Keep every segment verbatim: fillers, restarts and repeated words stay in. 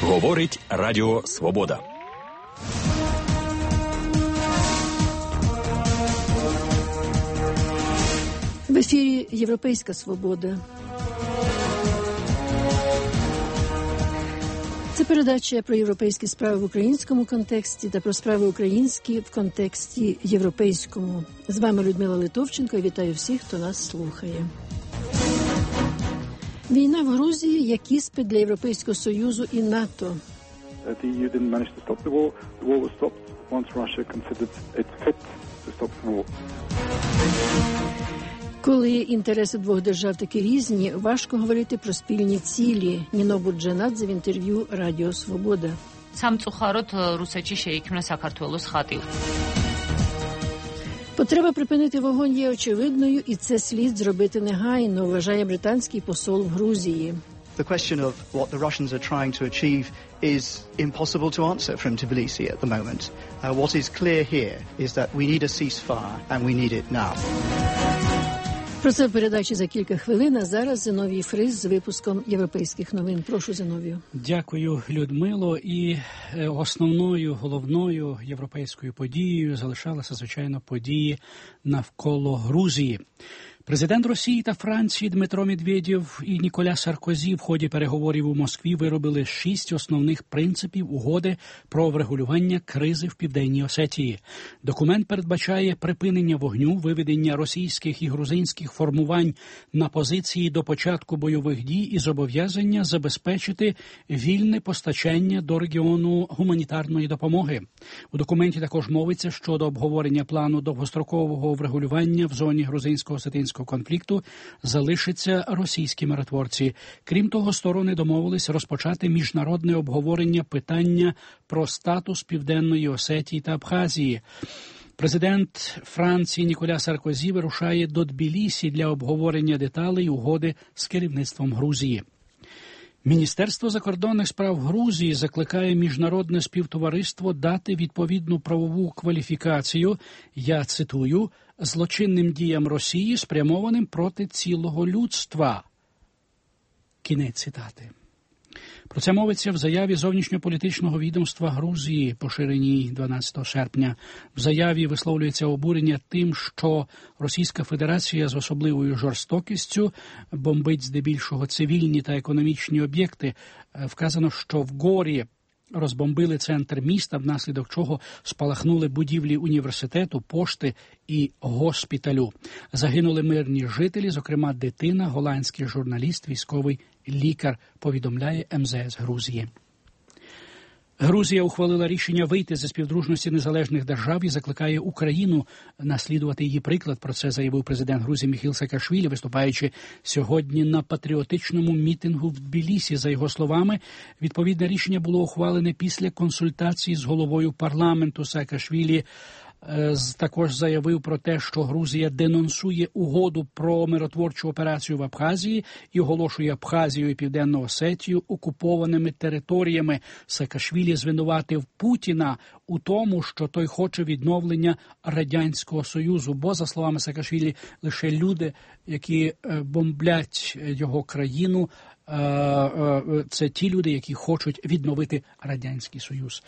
Говорить Радіо Свобода. В ефірі «Європейська свобода». Це передача про європейські справи в українському контексті та про справи українські в контексті європейському. З вами Людмила Литовченко і вітаю всіх, хто нас слухає. Війна в Грузії як іспит для Європейського Союзу і НАТО. The E U didn't manage to stop the war. The war was stopped once Russia considered it fit to stop the war. Коли інтереси двох держав такі різні, важко говорити про спільні цілі. Ніно Бурджанадзе в інтерв'ю Радіо Свобода. სამწუხაროდ რუსეთში შეიქმნა საქართველოს ხატი. Потреба припинити вогонь є очевидною, і це слід зробити негайно, вважає британський посол в Грузії. The question of what the Russians are trying to achieve is impossible to answer from Tbilisi at the moment. Uh, what is clear here is that we need a ceasefire and we need it now. Про це в передачі за кілька хвилин, а зараз Зиновій Фрис з випуском європейських новин. Прошу, Зиновію. Дякую, Людмило. І основною, головною європейською подією залишалися, звичайно, події навколо Грузії. Президент Росії та Франції Дмитро Медведєв і Ніколя Саркозі в ході переговорів у Москві виробили шість основних принципів угоди про врегулювання кризи в Південній Осетії. Документ передбачає припинення вогню, виведення російських і грузинських формувань на позиції до початку бойових дій і зобов'язання забезпечити вільне постачання до регіону гуманітарної допомоги. У документі також мовиться щодо обговорення плану довгострокового врегулювання в зоні грузинсько-осетинського конфлікту залишаться російські миротворці. Крім того, сторони домовились розпочати міжнародне обговорення питання про статус Південної Осетії та Абхазії. Президент Франції Ніколя Саркозі вирушає до Тбілісі для обговорення деталей угоди з керівництвом Грузії. Міністерство закордонних справ Грузії закликає міжнародне співтовариство дати відповідну правову кваліфікацію, я цитую, злочинним діям Росії, спрямованим проти цілого людства. Кінець цитати. Про це мовиться в заяві зовнішньополітичного відомства Грузії, поширеній дванадцятого серпня. В заяві висловлюється обурення тим, що Російська Федерація з особливою жорстокістю бомбить здебільшого цивільні та економічні об'єкти. Вказано, що в Горі розбомбили центр міста, внаслідок чого спалахнули будівлі університету, пошти і госпіталю. Загинули мирні жителі, зокрема дитина, голландський журналіст, військовий лікар, повідомляє ем зе ес Грузії. Грузія ухвалила рішення вийти зі співдружності незалежних держав і закликає Україну наслідувати її приклад. Про це заявив президент Грузії Міхеїл Саакашвілі, виступаючи сьогодні на патріотичному мітингу в Тбілісі. За його словами, відповідне рішення було ухвалене після консультацій з головою парламенту. Саакашвілі також заявив про те, що Грузія денонсує угоду про миротворчу операцію в Абхазії і оголошує Абхазію і Південну Осетію окупованими територіями. Саакашвілі звинуватив Путіна у тому, що той хоче відновлення Радянського Союзу, бо, за словами Саакашвілі, лише люди, які бомблять його країну, це ті люди, які хочуть відновити Радянський Союз.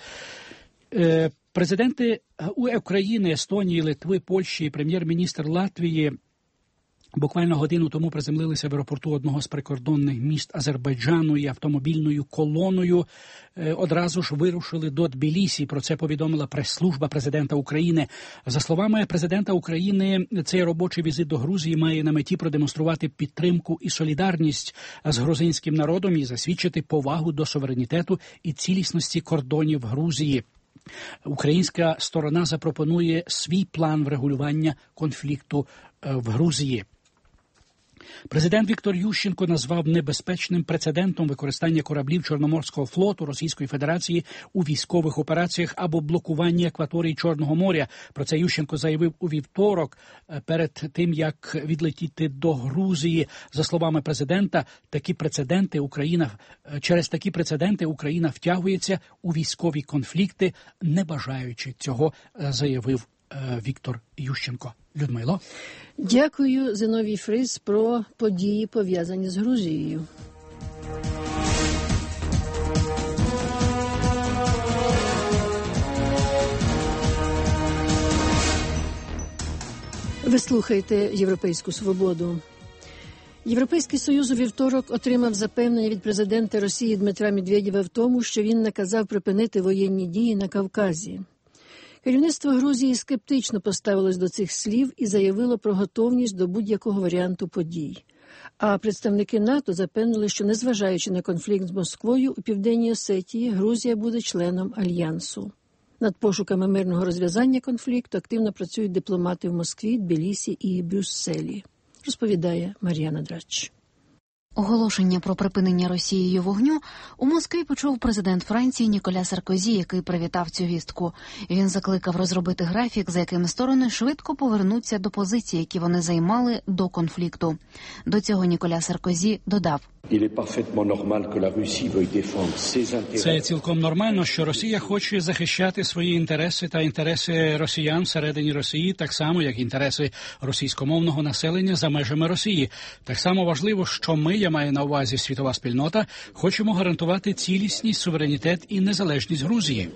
Президенти України, Естонії, Литви, Польщі і прем'єр-міністр Латвії буквально годину тому приземлилися в аеропорту одного з прикордонних міст Азербайджану і автомобільною колоною одразу ж вирушили до Тбілісі. Про це повідомила прес-служба президента України. За словами президента України, цей робочий візит до Грузії має на меті продемонструвати підтримку і солідарність з грузинським народом і засвідчити повагу до суверенітету і цілісності кордонів Грузії. Українська сторона запропонує свій план врегулювання конфлікту в Грузії. Президент Віктор Ющенко назвав небезпечним прецедентом використання кораблів Чорноморського флоту Російської Федерації у військових операціях або блокуванні акваторії Чорного моря. Про це Ющенко заявив у вівторок перед тим, як відлетіти до Грузії. За словами президента, такі прецеденти Україна через такі прецеденти Україна втягується у військові конфлікти, не бажаючи цього, заявив Віктор Ющенко. Людмило. Дякую, Зиновій Фрис, про події, пов'язані з Грузією. Ви слухаєте «Європейську свободу». Європейський Союз у вівторок отримав запевнення від президента Росії Дмитра Медведєва в тому, що він наказав припинити воєнні дії на Кавказі. Керівництво Грузії скептично поставилось до цих слів і заявило про готовність до будь-якого варіанту подій. А представники НАТО запевнили, що незважаючи на конфлікт з Москвою, у Південній Осетії Грузія буде членом Альянсу. Над пошуками мирного розв'язання конфлікту активно працюють дипломати в Москві, Тбілісі і Брюсселі, розповідає Мар'яна Драч. Оголошення про припинення Росією вогню у Москві почув президент Франції Ніколя Саркозі, який привітав цю вістку. Він закликав розробити графік, за яким сторони швидко повернуться до позицій, які вони займали до конфлікту. До цього Ніколя Саркозі додав: Це цілком нормально, що Росія хоче захищати свої інтереси та інтереси росіян всередині Росії, так само, як інтереси російськомовного населення за межами Росії. Так само важливо, що ми, я маю на увазі світова спільнота, хочемо гарантувати цілісність, суверенітет і незалежність Грузії.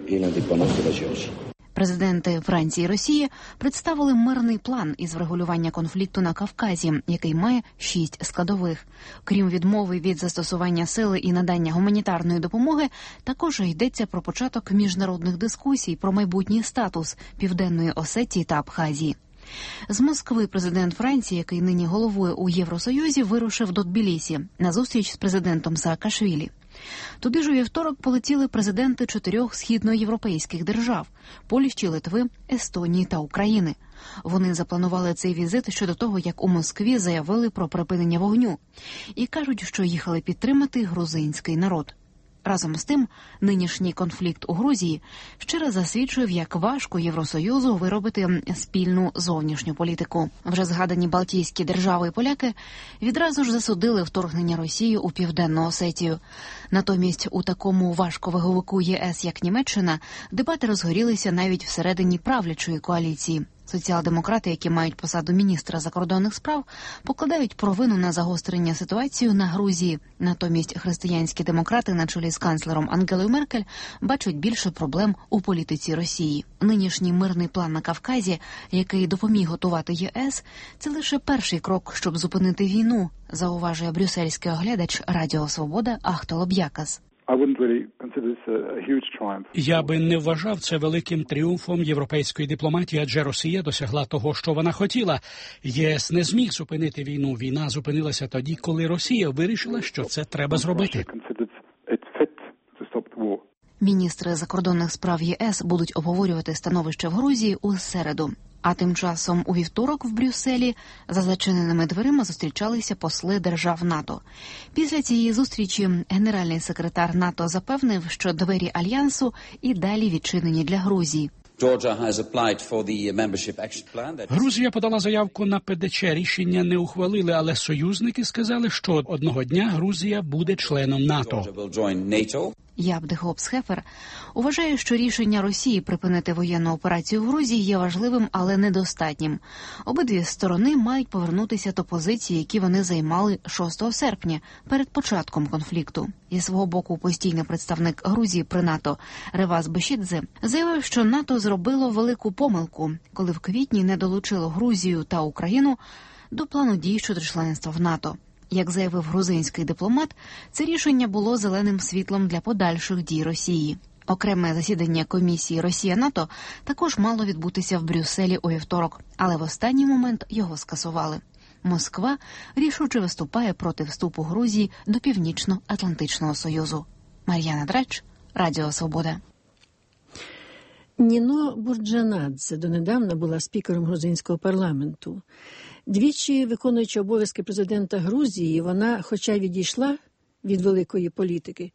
Президенти Франції і Росії представили мирний план із врегулювання конфлікту на Кавказі, який має шість складових. Крім відмови від застосування сили і надання гуманітарної допомоги, також йдеться про початок міжнародних дискусій про майбутній статус Південної Осетії та Абхазії. З Москви президент Франції, який нині головує у Євросоюзі, вирушив до Тбілісі на зустріч з президентом Саакашвілі. Туди ж у вівторок полетіли президенти чотирьох східноєвропейських держав – Польщі, Литви, Естонії та України. Вони запланували цей візит щодо того, як у Москві заявили про припинення вогню. І кажуть, що їхали підтримати грузинський народ. Разом з тим, нинішній конфлікт у Грузії ще раз засвідчив, як важко Євросоюзу виробити спільну зовнішню політику. Вже згадані Балтійські держави і поляки відразу ж засудили вторгнення Росії у Південну Осетію. Натомість у такому важковаговику ЄС, як Німеччина, дебати розгорілися навіть всередині правлячої коаліції. Соціал-демократи, які мають посаду міністра закордонних справ, покладають провину на загострення ситуації на Грузії. Натомість християнські демократи на чолі з канцлером Ангелою Меркель бачать більше проблем у політиці Росії. Нинішній мирний план на Кавказі, який допоміг готувати ЄС, це лише перший крок, щоб зупинити війну, зауважує брюссельський оглядач Радіо Свобода Ахто Лоб'якас. Я би не вважав це великим тріумфом європейської дипломатії, адже Росія досягла того, що вона хотіла. ЄС не зміг зупинити війну. Війна зупинилася тоді, коли Росія вирішила, що це треба зробити. Міністри закордонних справ ЄС будуть обговорювати становище в Грузії у середу. А тим часом у вівторок в Брюсселі за зачиненими дверима зустрічалися посли держав НАТО. Після цієї зустрічі генеральний секретар НАТО запевнив, що двері Альянсу і далі відчинені для Грузії. Грузія подала заявку на ПДЧ. Рішення не ухвалили, але союзники сказали, що одного дня Грузія буде членом НАТО. Яб Хефер вважає, що рішення Росії припинити воєнну операцію в Грузії є важливим, але недостатнім. Обидві сторони мають повернутися до позицій, які вони займали шостого серпня, перед початком конфлікту. Зі свого боку, постійний представник Грузії при НАТО Ревас Бешідзе заявив, що НАТО зробило велику помилку, коли в квітні не долучило Грузію та Україну до плану дій щодо членства в НАТО. Як заявив грузинський дипломат, це рішення було зеленим світлом для подальших дій Росії. Окреме засідання комісії Росія-НАТО також мало відбутися в Брюсселі у вівторок, але в останній момент його скасували. Москва рішуче виступає проти вступу Грузії до Північно-Атлантичного Союзу. Мар'яна Драч, Радіо Свобода. Ніно Бурджанадзе донедавна була спікером грузинського парламенту. Двічі виконуючи обов'язки президента Грузії, вона, хоча й відійшла від великої політики,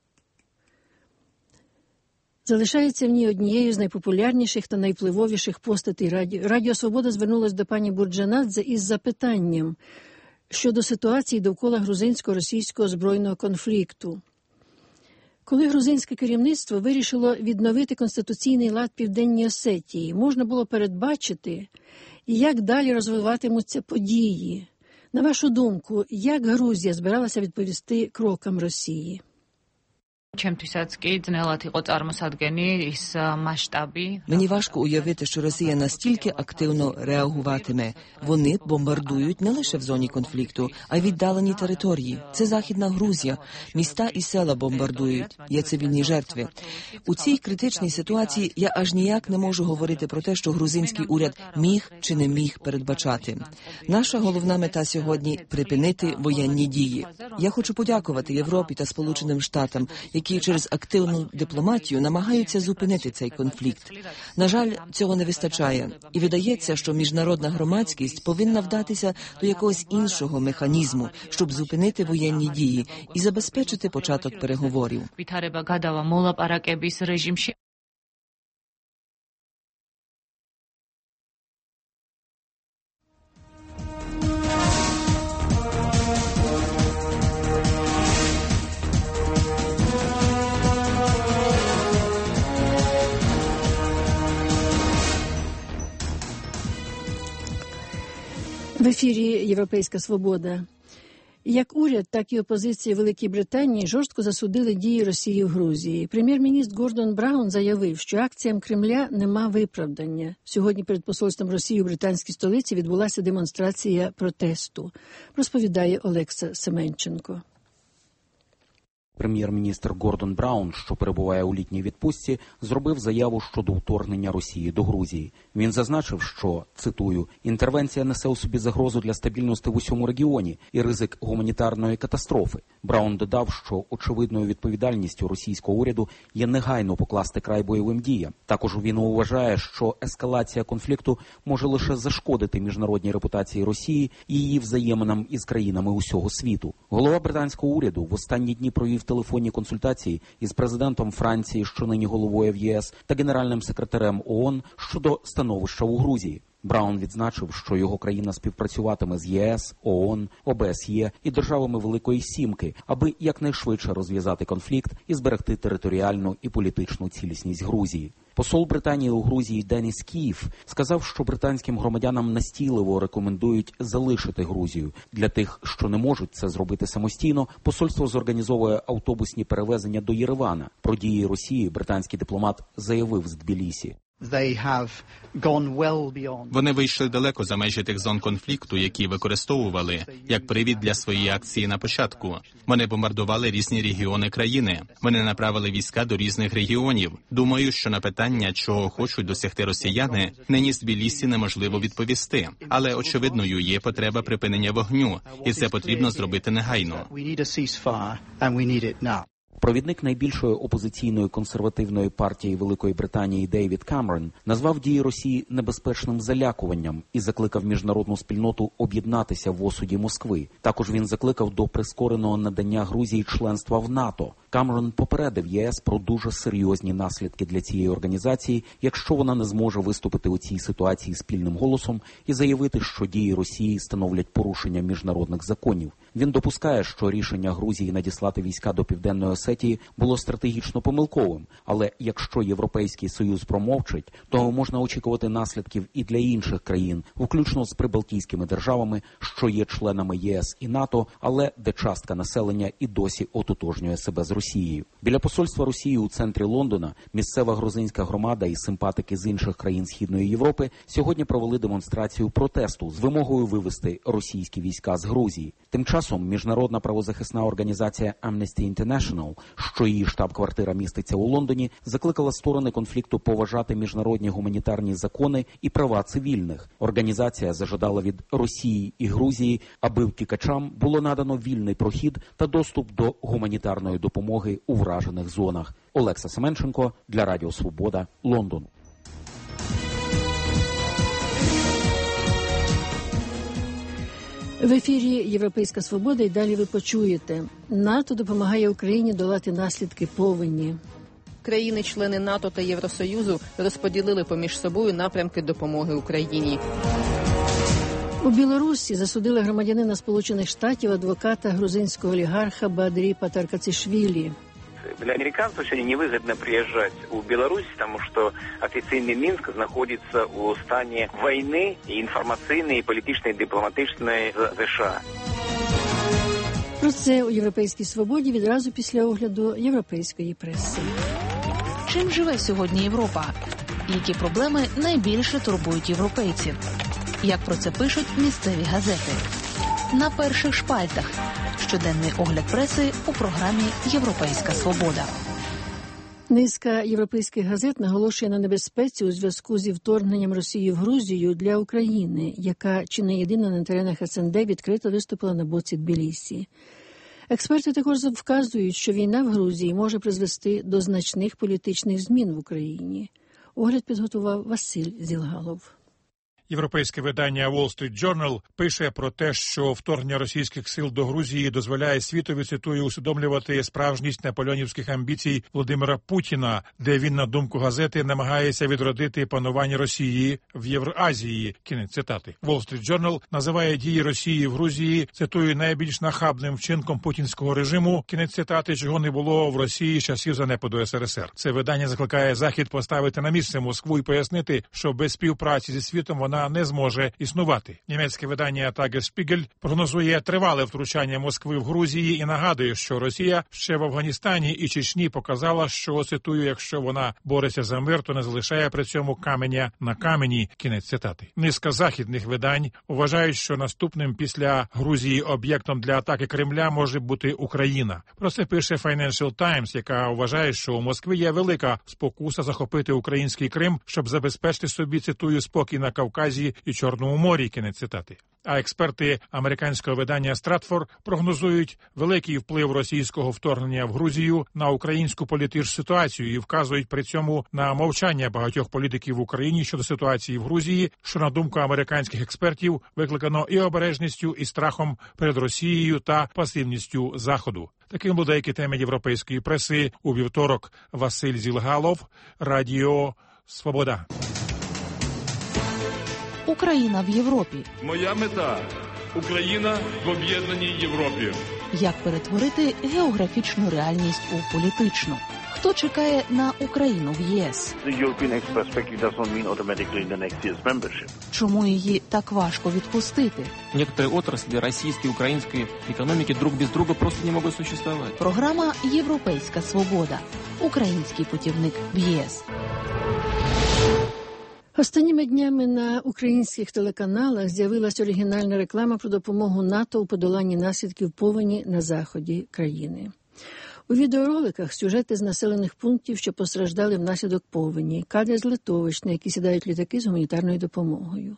залишається в ній однією з найпопулярніших та найвпливовіших постатей радіо. Радіо Свобода звернулася до пані Бурджанадзе із запитанням щодо ситуації довкола грузинсько-російського збройного конфлікту. Коли грузинське керівництво вирішило відновити конституційний лад Південній Осетії, можна було передбачити, як далі розвиватимуться події. На вашу думку, як Грузія збиралася відповісти крокам Росії? Мені важко уявити, що Росія настільки активно реагуватиме. Вони бомбардують не лише в зоні конфлікту, а й віддалені території. Це Західна Грузія. Міста і села бомбардують. Є цивільні жертви. У цій критичній ситуації я аж ніяк не можу говорити про те, що грузинський уряд міг чи не міг передбачати. Наша головна мета сьогодні – припинити воєнні дії. Я хочу подякувати Європі та Сполученим Штатам, які через активну дипломатію намагаються зупинити цей конфлікт. На жаль, цього не вистачає. І видається, що міжнародна громадськість повинна вдатися до якогось іншого механізму, щоб зупинити воєнні дії і забезпечити початок переговорів. В ефірі «Європейська свобода». Як уряд, так і опозиція Великій Британії жорстко засудили дії Росії в Грузії. Прем'єр-міністр Гордон Браун заявив, що акціям Кремля нема виправдання. Сьогодні перед посольством Росії у британській столиці відбулася демонстрація протесту. Розповідає Олекса Семенченко. Прем'єр-міністр Гордон Браун, що перебуває у літній відпустці, зробив заяву щодо вторгнення Росії до Грузії. Він зазначив, що, цитую, «інтервенція несе у собі загрозу для стабільності в усьому регіоні і ризик гуманітарної катастрофи». Браун додав, що очевидною відповідальністю російського уряду є негайно покласти край бойовим діям. Також він вважає, що ескалація конфлікту може лише зашкодити міжнародній репутації Росії і її взаєминам із країнами усього світу. Голова британського уряду в останні дні провів телефонні консультації із президентом Франції, що нині головою в ЄС, та генеральним секретарем ООН щодо становища у Грузії. Браун відзначив, що його країна співпрацюватиме з ЄС, ООН, ОБСЄ і державами Великої Сімки, аби якнайшвидше розв'язати конфлікт і зберегти територіальну і політичну цілісність Грузії. Посол Британії у Грузії Деніс Кіїв сказав, що британським громадянам настійливо рекомендують залишити Грузію. Для тих, що не можуть це зробити самостійно, посольство зорганізовує автобусні перевезення до Єревана. Про дії Росії британський дипломат заявив з Тбілісі. Вони вийшли далеко за межі тих зон конфлікту, які використовували як привід для своєї акції на початку. Вони бомбардували різні регіони країни. Вони направили війська до різних регіонів. Думаю, що на питання, чого хочуть досягти росіяни, нині з Тбілісі неможливо відповісти. Але очевидною є потреба припинення вогню, і це потрібно зробити негайно. Провідник найбільшої опозиційної консервативної партії Великої Британії Дейвід Камерон назвав дії Росії небезпечним залякуванням і закликав міжнародну спільноту об'єднатися в осуді Москви. Також він закликав до прискореного надання Грузії членства в НАТО. Камерон попередив ЄС про дуже серйозні наслідки для цієї організації, якщо вона не зможе виступити у цій ситуації спільним голосом і заявити, що дії Росії становлять порушення міжнародних законів. Він допускає, що рішення Грузії надіслати війська до Південної Осетії було стратегічно помилковим, але якщо Європейський Союз промовчить, то можна очікувати наслідків і для інших країн, включно з прибалтійськими державами, що є членами ЄС і НАТО, але де частка населення і досі ототожнює себе з Росією. Біля посольства Росії у центрі Лондона місцева грузинська громада і симпатики з інших країн Східної Європи сьогодні провели демонстрацію протесту з вимогою вивести російські війська з Грузії. Тим часом міжнародна правозахисна організація Amnesty International, що її штаб-квартира міститься у Лондоні, закликала сторони конфлікту поважати міжнародні гуманітарні закони і права цивільних. Організація зажадала від Росії і Грузії, аби втікачам було надано вільний прохід та доступ до гуманітарної допомоги у вражених зонах. Олекса Семенченко для Радіо Свобода, Лондон. В ефірі «Європейська свобода» і далі ви почуєте. НАТО допомагає Україні долати наслідки повені. Країни-члени НАТО та Євросоюзу розподілили поміж собою напрямки допомоги Україні. У Білорусі засудили громадянина Сполучених Штатів, адвоката грузинського олігарха Баадрі Патаркацишвілі. Для американцев сегодня невыгодно приезжать в Беларусь, потому что официальный Минск находится у стані войны и информационной, и политичной, и дипломатичной з США. Про це у «Європейській свободі» відразу після огляду європейської преси. Чим живе сьогодні Європа? Які проблеми найбільше турбують європейців? Як про це пишуть місцеві газети? На перших шпальтах. Щоденний огляд преси у програмі «Європейська свобода». Низка європейських газет наголошує на небезпеці у зв'язку зі вторгненням Росії в Грузію для України, яка чи не єдина на теренах ес ен де відкрито виступила на боці Тбілісі. Експерти також вказують, що війна в Грузії може призвести до значних політичних змін в Україні. Огляд підготував Василь Зілгалов. Європейське видання Wall Street Journal пише про те, що вторгнення російських сил до Грузії дозволяє світові, цитую, усвідомлювати справжність наполеонівських амбіцій Володимира Путіна, де він, на думку газети, намагається відродити панування Росії в Євразії. Кінець цитати. Wall Street Journal називає дії Росії в Грузії, цитую, найбільш нахабним вчинком путінського режиму, кінець цитати, чого не було в Росії з часів занепаду ес ер ес ер. Це видання закликає Захід поставити на місце Москву і пояснити, що без співпраці зі світом вона не зможе існувати. Німецьке видання Tagesspiegel прогнозує тривале втручання Москви в Грузії і нагадує, що Росія ще в Афганістані і Чечні показала, що, цитую, якщо вона бореться за мир, то не залишає при цьому каменя на камені. Кінець цитати. Низка західних видань вважають, що наступним після Грузії об'єктом для атаки Кремля може бути Україна. Про це пише Financial Times, яка вважає, що у Москві є велика спокуса захопити український Крим, щоб забезпечити собі, цитую, спокій на Кавказі і Чорному морі, кінець цитати. А експерти американського видання Стратфор прогнозують великий вплив російського вторгнення в Грузію на українську політичну ситуацію і вказують при цьому на мовчання багатьох політиків в Україні щодо ситуації в Грузії, що, на думку американських експертів, викликано і обережністю, і страхом перед Росією та пасивністю Заходу. Таким були деякі теми європейської преси у вівторок. Василь Зілгалов, Радіо Свобода. Україна в Європі. Моя мета – Україна в об'єднаній Європі. Як перетворити географічну реальність у політичну? Хто чекає на Україну в ЄС? Чому її так важко відпустити? Некоторые отрасли российской и украинской экономики друг без друга просто не могут существовать. Програма «Європейська свобода». Український путівник в ЄС. Останніми днями на українських телеканалах з'явилася оригінальна реклама про допомогу НАТО у подоланні наслідків повені на заході країни. У відеороликах сюжети з населених пунктів, що постраждали внаслідок повені, кадри з литовищ, на які сідають літаки з гуманітарною допомогою.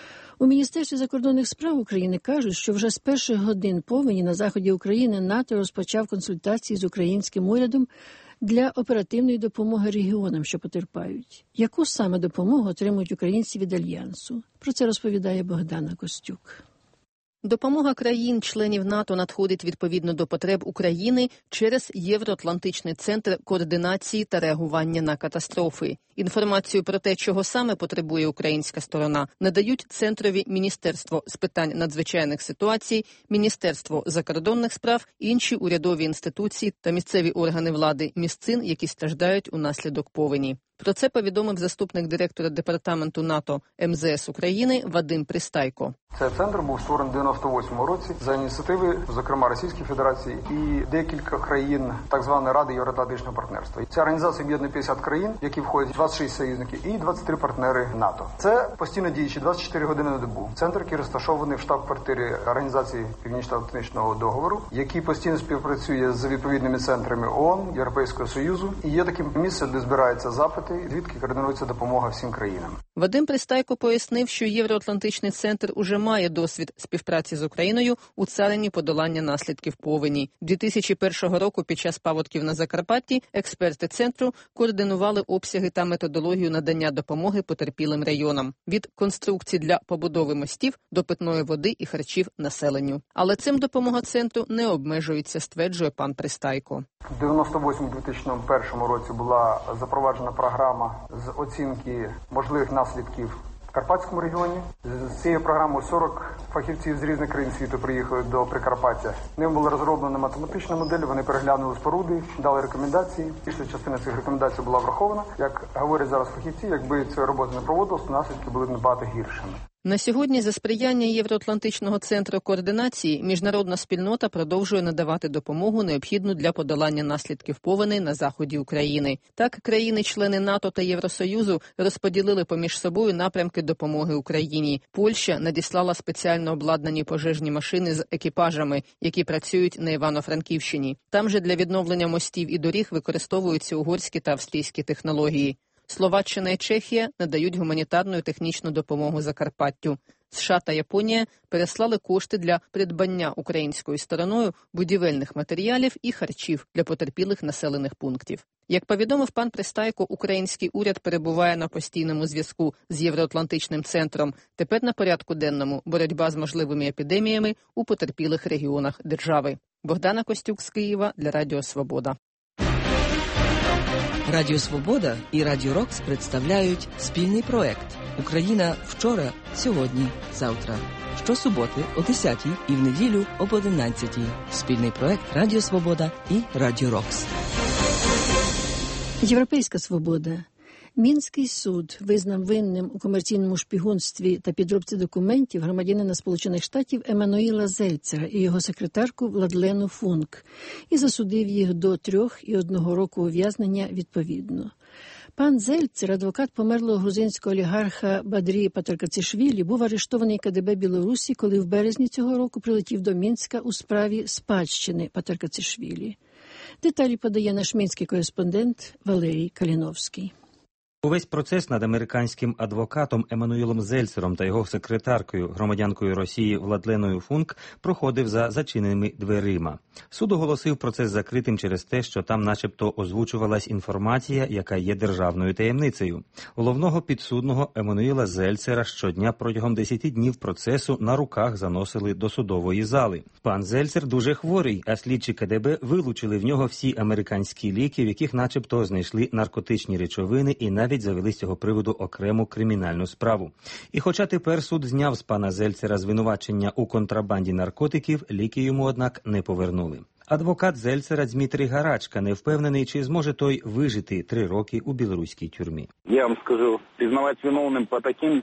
У Міністерстві закордонних справ України кажуть, що вже з перших годин повені на заході України НАТО розпочав консультації з українським урядом для оперативної допомоги регіонам, що потерпають. Яку саме допомогу отримують українці від Альянсу? Про це розповідає Богдана Костюк. Допомога країн-членів НАТО надходить відповідно до потреб України через Євроатлантичний центр координації та реагування на катастрофи. Інформацію про те, чого саме потребує українська сторона, надають Центрові Міністерство з питань надзвичайних ситуацій, Міністерство закордонних справ, інші урядові інституції та місцеві органи влади місцин, які страждають унаслідок повені. Про це повідомив заступник директора департаменту НАТО ем зе ес України Вадим Пристайко. Цей центр був створений в дев'яносто восьмому році за ініціативи, зокрема, Російської Федерації і декілька країн так званої Ради Євроатлантичного партнерства. Ця організація об'єднує п'ятдесят країн, які входять двадцять шість союзників і двадцять три партнери НАТО. Це постійно діючий двадцять чотири години на добу. Центр, який розташований в штаб-квартирі Організації Північно-Атлантичного договору, який постійно співпрацює з відповідними центрами ООН, Європейського Союзу. І є таким місцем, де збираються запити, звідки координується допомога всім країнам. Вадим Пристайко пояснив, що Євроатлантичний центр уже має досвід співпраці з Україною у царині подолання наслідків повені. дві тисячі першого року під час паводків на Закарпатті експерти центру координували обсяги та методологію надання допомоги потерпілим районам. Від конструкцій для побудови мостів до питної води і харчів населенню. Але цим допомога центру не обмежується, стверджує пан Пристайко. В дев'яносто восьмому - дві тисячі першому році була запроваджена програма з оцінки можливих наслідків в Карпатському регіоні. З цією програмою сорок фахівців з різних країн світу приїхали до Прикарпаття. Ним була розроблена математична модель, вони переглянули споруди, дали рекомендації. Після частина цих рекомендацій була врахована. Як говорять зараз фахівці, якби цю роботу не проводилось, то наслідки були б набагато гіршими. На сьогодні за сприяння Євроатлантичного центру координації міжнародна спільнота продовжує надавати допомогу, необхідну для подолання наслідків повеней на заході України. Так, країни-члени НАТО та Євросоюзу розподілили поміж собою напрямки допомоги Україні. Польща надіслала спеціально обладнані пожежні машини з екіпажами, які працюють на Івано-Франківщині. Там же для відновлення мостів і доріг використовуються угорські та австрійські технології. Словаччина і Чехія надають гуманітарну і технічну допомогу Закарпаттю. США та Японія переслали кошти для придбання українською стороною будівельних матеріалів і харчів для потерпілих населених пунктів. Як повідомив пан Пристайко, український уряд перебуває на постійному зв'язку з Євроатлантичним центром. Тепер на порядку денному боротьба з можливими епідеміями у потерпілих регіонах держави. Богдана Костюк з Києва для Радіо Свобода. Радіо Свобода і Радіо Рокс представляють спільний проект «Україна вчора, сьогодні, завтра». Щосуботи о десятій і в неділю об одинадцятій. Спільний проект Радіо Свобода і Радіо Рокс. Європейська свобода. Мінський суд визнав винним у комерційному шпигунстві та підробці документів громадянина Сполучених Штатів Еммануїла Зельцера і його секретарку Владлену Функ і засудив їх до трьох і одного року ув'язнення відповідно. Пан Зельцер, адвокат померлого грузинського олігарха Бадрі Патрикацишвілі, був арештований КДБ Білорусі, коли в березні цього року прилетів до Мінська у справі спадщини Патрикацишвілі. Деталі подає наш мінський кореспондент Валерій Каліновський. Увесь процес над американським адвокатом Еммануїлом Зельцером та його секретаркою, громадянкою Росії Владленою Функ, проходив за зачиненими дверима. Суд оголосив процес закритим через те, що там начебто озвучувалась інформація, яка є державною таємницею. Головного підсудного Еммануїла Зельцера щодня протягом десяти днів процесу на руках заносили до судової зали. Пан Зельцер дуже хворий, а слідчі КДБ вилучили в нього всі американські ліки, в яких начебто знайшли наркотичні речовини і навіть завели з цього приводу окрему кримінальну справу. І хоча тепер суд зняв з пана Зельцера звинувачення у контрабанді наркотиків, ліки йому, однак, не повернули. Адвокат Зельцера Дмитрій Гарачка не впевнений, чи зможе той вижити три роки у білоруській тюрмі. Я вам скажу, признавати виновним по таким...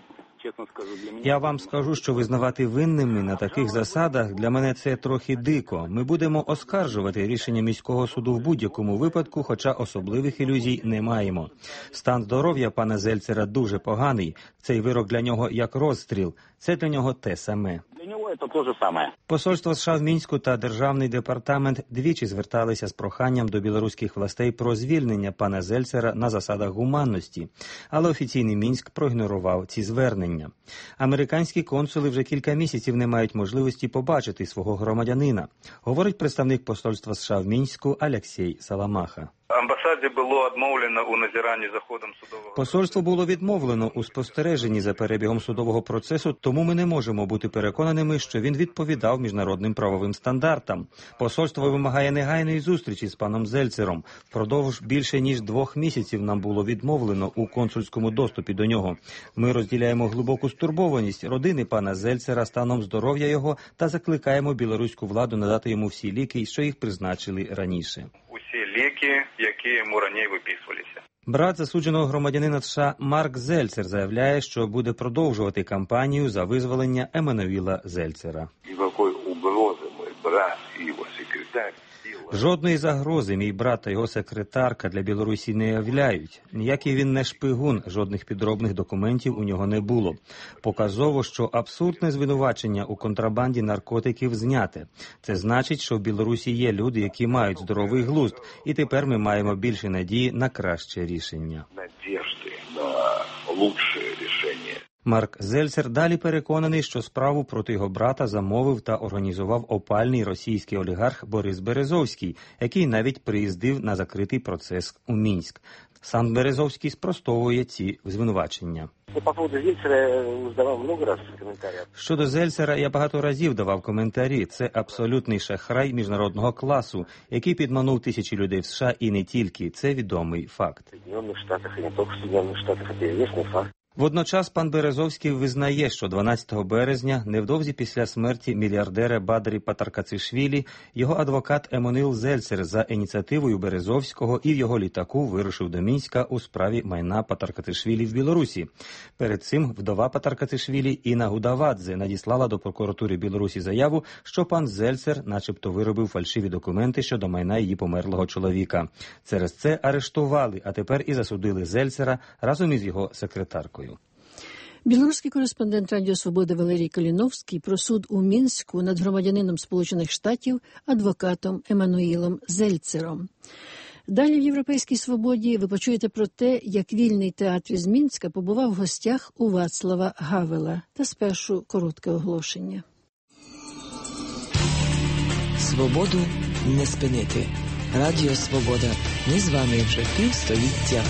Я вам скажу, що визнавати винними на таких засадах для мене це трохи дико. Ми будемо оскаржувати рішення міського суду в будь-якому випадку, хоча особливих ілюзій не маємо. Стан здоров'я пана Зельцера дуже поганий. Цей вирок для нього як розстріл. Це для нього те саме. Для нього це те ж саме. Посольство США в Мінську та Державний департамент двічі зверталися з проханням до білоруських властей про звільнення пана Зельцера на засадах гуманності. Але офіційний Мінськ проігнорував ці звернення. Американські консули вже кілька місяців не мають можливості побачити свого громадянина, говорить представник посольства США в Мінську Алексій Саламаха. Амбасаді було відмовлено у назиранні за ходом судового... Посольство було відмовлено у спостереженні за перебігом судового процесу, тому ми не можемо бути переконаними, що він відповідав міжнародним правовим стандартам. Посольство вимагає негайної зустрічі з паном Зельцером. Впродовж більше ніж двох місяців нам було відмовлено у консульському доступі до нього. Ми розділяємо глибоку стурбованість родини пана Зельцера станом здоров'я його та закликаємо білоруську владу надати йому всі ліки, що їх призначили раніше. Усі ліки, які йому раніше виписувалися. Брат засудженого громадянина США Марк Зельцер заявляє, що буде продовжувати кампанію за визволення Еммануїла Зельцера. Ніякої угрози мій брат і його секретар. Жодної загрози мій брат та його секретарка для Білорусі не являють. Ніякий він не шпигун, жодних підробних документів у нього не було. Показово, що абсурдне звинувачення у контрабанді наркотиків зняте. Це значить, що в Білорусі є люди, які мають здоровий глузд, і тепер ми маємо більше надії на краще рішення. Надіжди на лучше рішення. Марк Зельцер далі переконаний, що справу проти його брата замовив та організував опальний російський олігарх Борис Березовський, який навіть приїздив на закритий процес у Мінськ. Сам Березовський спростовує ці звинувачення. Щодо Зельцера я багато разів давав коментарі. Це абсолютний шахрай міжнародного класу, який підманув тисячі людей в США і не тільки. Це відомий факт. Водночас пан Березовський визнає, що дванадцятого березня, невдовзі після смерті мільярдера Бадрі Патаркацишвілі, його адвокат Еммануїл Зельцер за ініціативою Березовського і в його літаку вирушив до Мінська у справі майна Патаркацишвілі в Білорусі. Перед цим вдова Патаркацишвілі Інна Гудавадзе надіслала до прокуратури Білорусі заяву, що пан Зельцер начебто виробив фальшиві документи щодо майна її померлого чоловіка. Через це арештували, а тепер і засудили Зельцера разом із його секретаркою. Білоруський кореспондент Радіо Свобода Валерій Каліновський про суд у Мінську над громадянином Сполучених Штатів адвокатом Еммануїлом Зельцером. Далі в «Європейській свободі» ви почуєте про те, як вільний театр із Мінська побував в гостях у Вацлава Гавела. Та спершу коротке оголошення. Свободу не спинити. Радіо Свобода. Ми з вами вже півстоліття.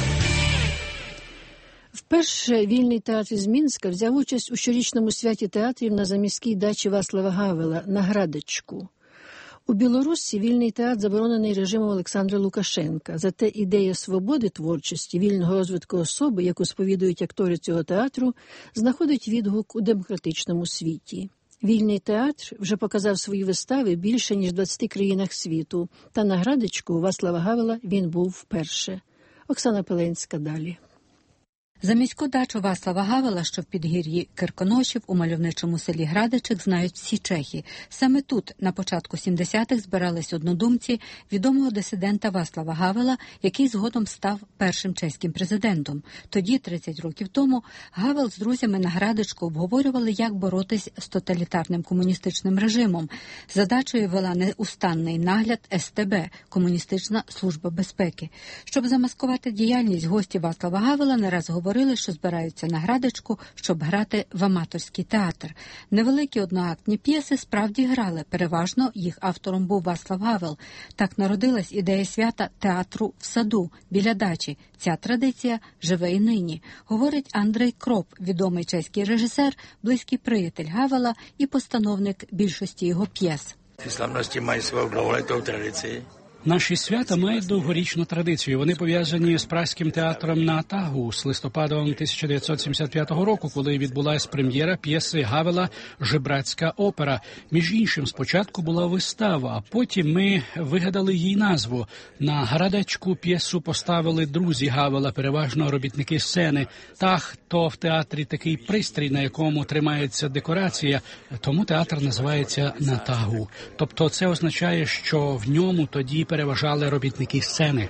Вперше вільний театр із Мінська взяв участь у щорічному святі театрів на заміській дачі Вацлава Гавела на Градечку. У Білорусі вільний театр заборонений режимом Олександра Лукашенка. Зате ідея свободи творчості, вільного розвитку особи, яку сповідують актори цього театру, знаходить відгук у демократичному світі. Вільний театр вже показав свої вистави більше, ніж в двадцяти країнах світу. Та на Градечку у Вацлава Гавела він був вперше. Оксана Пеленська далі. За міську дачу Вацлава Гавела, що в підгір'ї Кирконошів у мальовничому селі Градичик, знають всі чехи. Саме тут на початку сімдесятих збирались однодумці відомого дисидента Вацлава Гавела, який згодом став першим чеським президентом. Тоді, тридцять років тому, Гавел з друзями на Градичку обговорювали, як боротись з тоталітарним комуністичним режимом. Задачею вела неустанний нагляд ес те бе – Комуністична служба безпеки. Щоб замаскувати діяльність, гості Вацлава Гавела не раз говорили, Говорили, що збираються на Градичку, щоб грати в аматорський театр. Невеликі одноактні п'єси справді грали, переважно їх автором був Вацлав Гавел. Так народилась ідея свята театру в саду, біля дачі. Ця традиція живе і нині. Говорить Андрей Кроп, відомий чеський режисер, близький приятель Гавела і постановник більшості його п'єс. Ці славності мають свою довголетну традицію. Наші свята мають довгорічну традицію. Вони пов'язані з Празьким театром на Атагу з листопадом тисяча дев'ятсот сімдесят п'ятого року, коли відбулась прем'єра п'єси Гавела «Жебрацька опера». Між іншим, спочатку була вистава, а потім ми вигадали їй назву. На Градечку п'єсу поставили друзі Гавела, переважно робітники сцени. Та, хто в театрі такий пристрій, на якому тримається декорація, тому театр називається «На Тагу». Тобто це означає, що в ньому тоді переважали робітники сцени.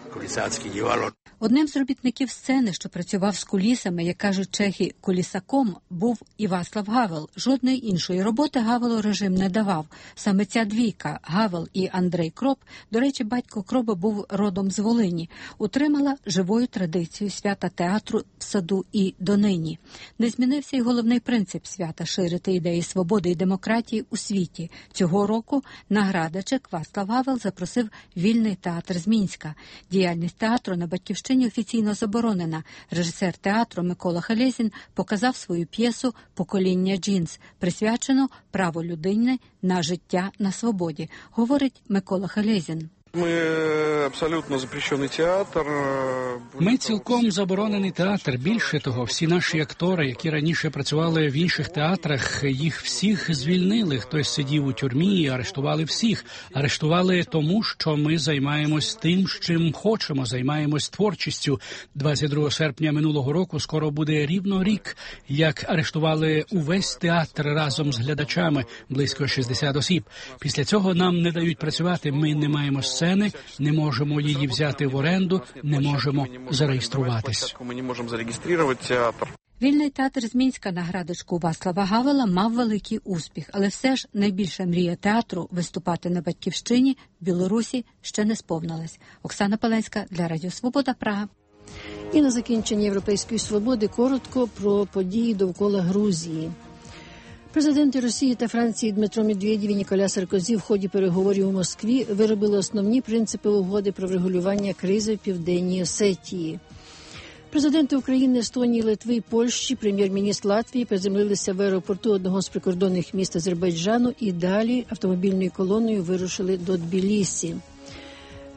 Одним з робітників сцени, що працював з кулісами, як кажуть чехи, кулісаком, був і Вацлав Гавел. Жодної іншої роботи Гавелу режим не давав. Саме ця двійка, Гавел і Андрей Кроп, до речі, батько Кропа був родом з Волині, утримала живою традицію свята театру в саду і донині. Не змінився й головний принцип свята – ширити ідеї свободи і демократії у світі. Цього року на Градечик Вацлав Гавел запросив вільний театр з Мінська. Діяльність театру на Батьківщині офіційно заборонена. Режисер театру Микола Халезін показав свою п'єсу «Покоління джинс», присвячену праву людини на життя на свободі, говорить Микола Халезін. Ми абсолютно запрещений театр. Ми цілком заборонений театр. Більше того, всі наші актори, які раніше працювали в інших театрах, їх всіх звільнили. Хтось сидів у тюрмі і арештували всіх. Арештували тому, що ми займаємось тим, чим хочемо, займаємось творчістю. двадцять другого серпня минулого року скоро буде рівно рік, як арештували увесь театр разом з глядачами, близько шістдесят осіб. Після цього нам не дають працювати, ми не маємо сцени, не можемо її взяти в оренду, не можемо зареєструватись. Ми не можемо зареєструвати театр. Вільний театр з Мінська на Градечку Вацлава Гавела мав великий успіх, але все ж найбільша мрія театру виступати на Батьківщині в Білорусі ще не сповнилась. Оксана Пеленська для Радіо Свобода, Прага. І на закінчення «Європейської свободи» коротко про події довкола Грузії. Президенти Росії та Франції Дмитро Медведєв і Ніколя Саркозі в ході переговорів у Москві виробили основні принципи угоди про врегулювання кризи в Південній Осетії. Президенти України, Естонії, Литви і Польщі, прем'єр-міністр Латвії приземлилися в аеропорту одного з прикордонних міст Азербайджану і далі автомобільною колоною вирушили до Тбілісі.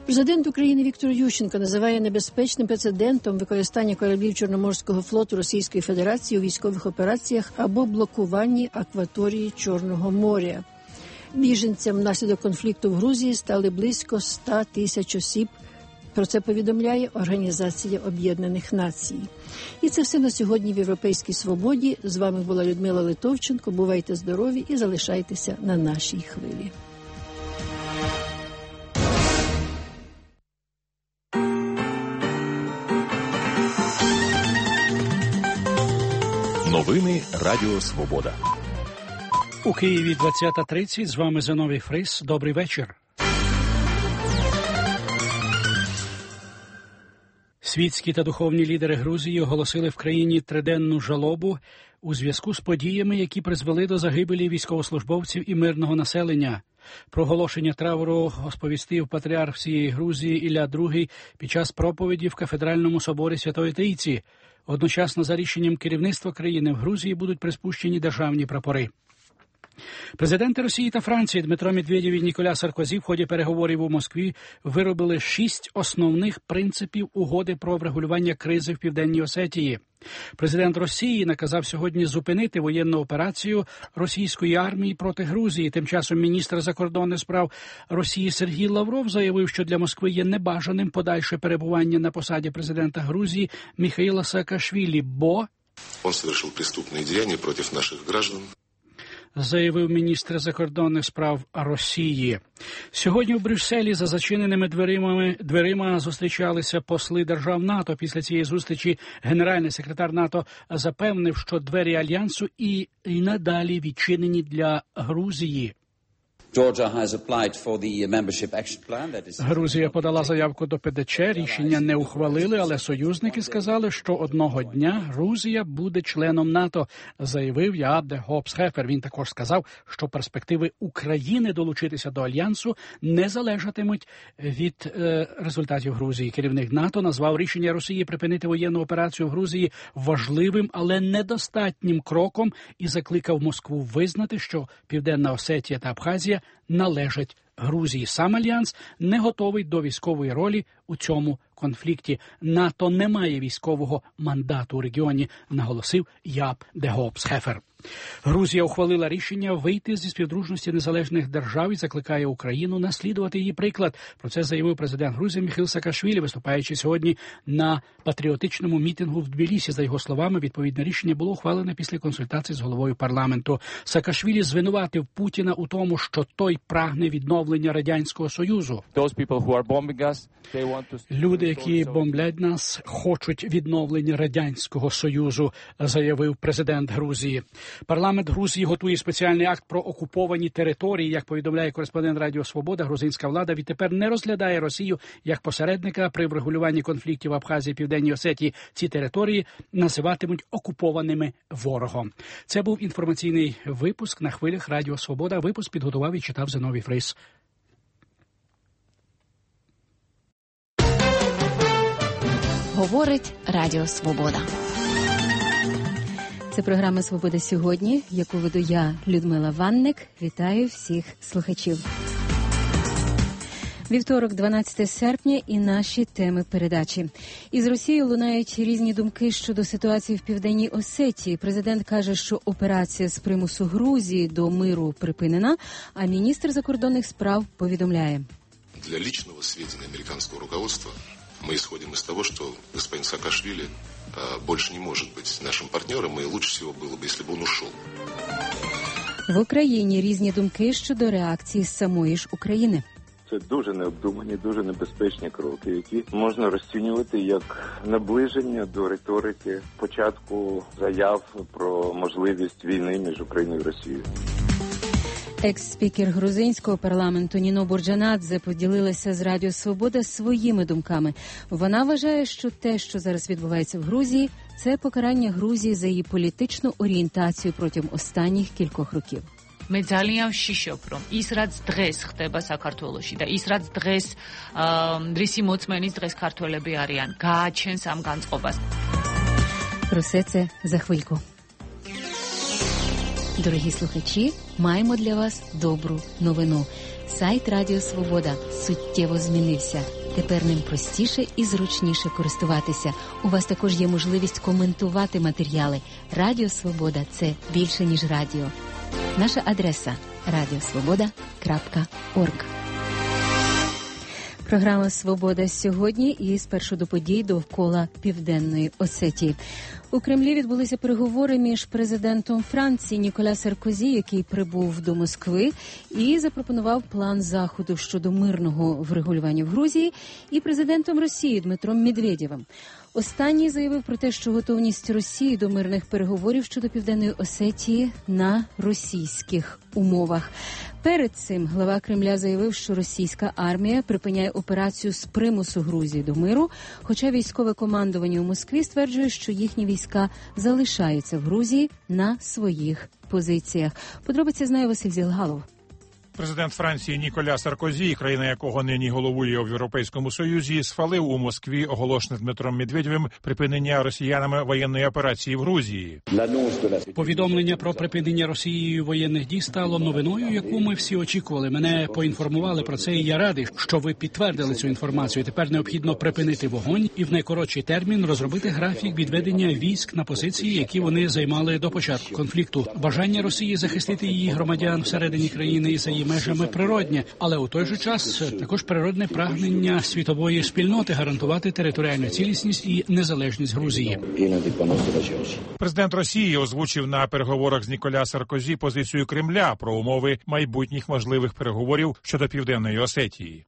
Президент України Віктор Ющенко називає небезпечним прецедентом використання кораблів Чорноморського флоту Російської Федерації у військових операціях або блокуванні акваторії Чорного моря. Біженцям внаслідок конфлікту в Грузії стали близько ста тисяч осіб. Про це повідомляє Організація Об'єднаних Націй. І це все на сьогодні в «Європейській свободі». З вами була Людмила Литовченко. Бувайте здорові і залишайтеся на нашій хвилі. Новини Радіо Свобода. У Києві двадцята тридцять. З вами Зиновій Фрис. Добрий вечір. Світські та духовні лідери Грузії оголосили в країні триденну жалобу у зв'язку з подіями, які призвели до загибелі військовослужбовців і мирного населення. Про оголошення трауру розповістив патріарх всієї Грузії Ілля Другий під час проповіді в Кафедральному соборі Святої Трійці. Одночасно за рішенням керівництва країни в Грузії будуть приспущені державні прапори. Президенти Росії та Франції Дмитро Медведєв і Ніколя Саркозі в ході переговорів у Москві виробили шість основних принципів угоди про врегулювання кризи в Південній Осетії. Президент Росії наказав сьогодні зупинити воєнну операцію російської армії проти Грузії. Тим часом міністр закордонних справ Росії Сергій Лавров заявив, що для Москви є небажаним подальше перебування на посаді президента Грузії Міхаїла Саакашвілі, бо він совершив преступні діяння проти наших граждан. Заявив міністр закордонних справ Росії. Сьогодні в Брюсселі за зачиненими дверима, дверима зустрічалися посли держав НАТО. Після цієї зустрічі генеральний секретар НАТО запевнив, що двері Альянсу і, і надалі відчинені для Грузії. Грузія подала заявку до ПДЧ, рішення не ухвалили, але союзники сказали, що одного дня Грузія буде членом НАТО, заявив Яап де Гопс-Хефер. Він також сказав, що перспективи України долучитися до Альянсу не залежатимуть від е, результатів Грузії. Керівник НАТО назвав рішення Росії припинити воєнну операцію в Грузії важливим, але недостатнім кроком і закликав Москву визнати, що Південна Осетія та Абхазія належать Грузії. Сам Альянс не готовий до військової ролі у цьому конфлікті. НАТО не має військового мандату у регіоні, наголосив Яап де Гопс-Хефер. Грузія ухвалила рішення вийти зі співдружності незалежних держав і закликає Україну наслідувати її приклад. Про це заявив президент Грузії Міхаїл Саакашвілі, виступаючи сьогодні на патріотичному мітингу в Тбілісі. За його словами, відповідне рішення було ухвалене після консультацій з головою парламенту. Саакашвілі звинуватив Путіна у тому, що той прагне відновлення Радянського Союзу. Люди, які бомблять нас, хочуть відновлення Радянського Союзу, заявив президент Грузії. Парламент Грузії готує спеціальний акт про окуповані території. Як повідомляє кореспондент Радіо Свобода, грузинська влада відтепер не розглядає Росію як посередника при врегулюванні конфліктів в Абхазії і Південній Осетії. Ці території називатимуть окупованими ворогом. Це був інформаційний випуск на хвилях Радіо Свобода. Випуск підготував і читав Зиновій Фрис. Говорить Радіо Свобода. Це програма «Свобода сьогодні», яку веду я, Людмила Ванник. Вітаю всіх слухачів. Вівторок, дванадцяте серпня, і наші теми передачі. Із Росії лунають різні думки щодо ситуації в Південній Осетії. Президент каже, що операція з примусу Грузії до миру припинена, а міністр закордонних справ повідомляє. Для личного сведения американского руководства мы исходим из того, что господин Саакашвили больше не может быть нашим партнером, и лучше всего было бы, если бы он ушел. В Україні різні думки щодо реакції самої ж України. Це дуже необдумані, дуже небезпечні кроки, які можна розцінювати як наближення до риторики початку заяв про можливість війни між Україною і Росією. Екс-спікер грузинського парламенту Ніно Бурджанадзе поділилася з Радіо Свобода своїми думками. Вона вважає, що те, що зараз відбувається в Грузії, це покарання Грузії за її політичну орієнтацію протягом останніх кількох років. მე ძალიან ვშიშობ, რომ ის რაც დღეს ხდება საქართველოში და ის რაც დღეს რისი მოწმენის დღეს ქართველები არიან, გააჩენს ამ განწყობას. Про все це за хвильку. Дорогі слухачі, маємо для вас добру новину. Сайт Радіо Свобода суттєво змінився. Тепер ним простіше і зручніше користуватися. У вас також є можливість коментувати матеріали. Радіо Свобода – це більше, ніж радіо. Наша адреса – радіосвобода крапка орг. Програма «Свобода» сьогодні і спершу до подій довкола Південної Осетії. У Кремлі відбулися переговори між президентом Франції Ніколя Саркозі, який прибув до Москви і запропонував план заходу щодо мирного врегулювання в Грузії, і президентом Росії Дмитром Медведєвим. Останній заявив про те, що готовність Росії до мирних переговорів щодо Південної Осетії на російських умовах. Перед цим глава Кремля заявив, що російська армія припиняє операцію з примусу Грузії до миру, хоча військове командування у Москві стверджує, що їхні війська залишаються в Грузії на своїх позиціях. Подробиці знає Василь Зілгалов. Президент Франції Ніколя Саркозі, країна якого нині головує в Європейському Союзі, схвалив у Москві оголошене Дмитром Медведєвим припинення росіянами воєнної операції в Грузії. Повідомлення про припинення Росією воєнних дій стало новиною, яку ми всі очікували. Мене поінформували про це, і я радий, що ви підтвердили цю інформацію. Тепер необхідно припинити вогонь і в найкоротший термін розробити графік відведення військ на позиції, які вони займали до початку конфлікту. Бажання Росії захистити її громадян всередині країни і за її межами природне, але у той же час також природне прагнення світової спільноти гарантувати територіальну цілісність і незалежність Грузії. Президент Росії озвучив на переговорах з Ніколя Саркозі позицію Кремля про умови майбутніх можливих переговорів щодо Південної Осетії.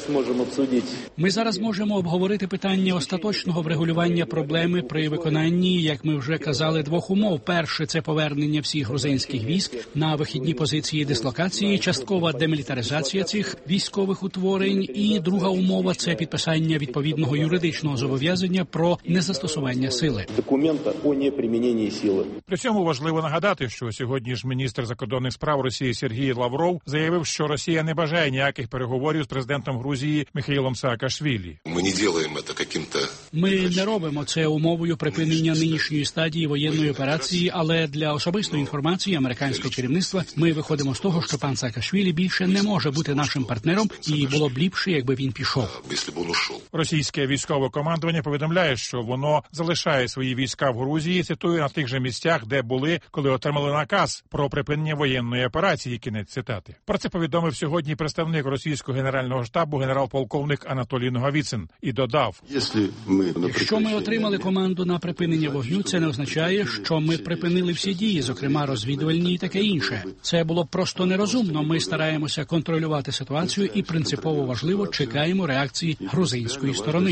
Ми зараз можемо обговорити питання остаточного врегулювання проблеми при виконанні, як ми вже казали, двох умов. Перше – це повернення всіх грузинських військ на вихідні позиції дислокації, частково демілітаризація цих військових утворень, і друга умова – це підписання відповідного юридичного зобов'язання про незастосування сили. Документа о неприміненні сили. При цьому важливо нагадати, що сьогодні ж міністр закордонних справ Росії Сергій Лавров заявив, що Росія не бажає ніяких переговорів з президентом Грузії Михаїлом Саакашвілі. Ми не робимо це каким-то... Ми не робимо це умовою припинення нинішньої стадії воєнної операції, але для особистої інформації американського керівництва ми виходимо з того, що пан Саакашвілі більше не може бути нашим партнером, і було б ліпше, якби він пішов. Російське військове командування повідомляє, що воно залишає свої війська в Грузії, цитую, на тих же місцях, де були, коли отримали наказ про припинення воєнної операції, кінець цитати. Про це повідомив сьогодні представник російського генерального штабу генерал-полковник Анатолій Нугавіцин і додав: Якщо ми отримали команду на припинення вогню, це не означає, що ми припинили всі дії, зокрема розвідувальні і таке інше. Це було б просто нерозумно. Ми стараємося контролювати ситуацію і принципово важливо чекаємо реакції грузинської сторони.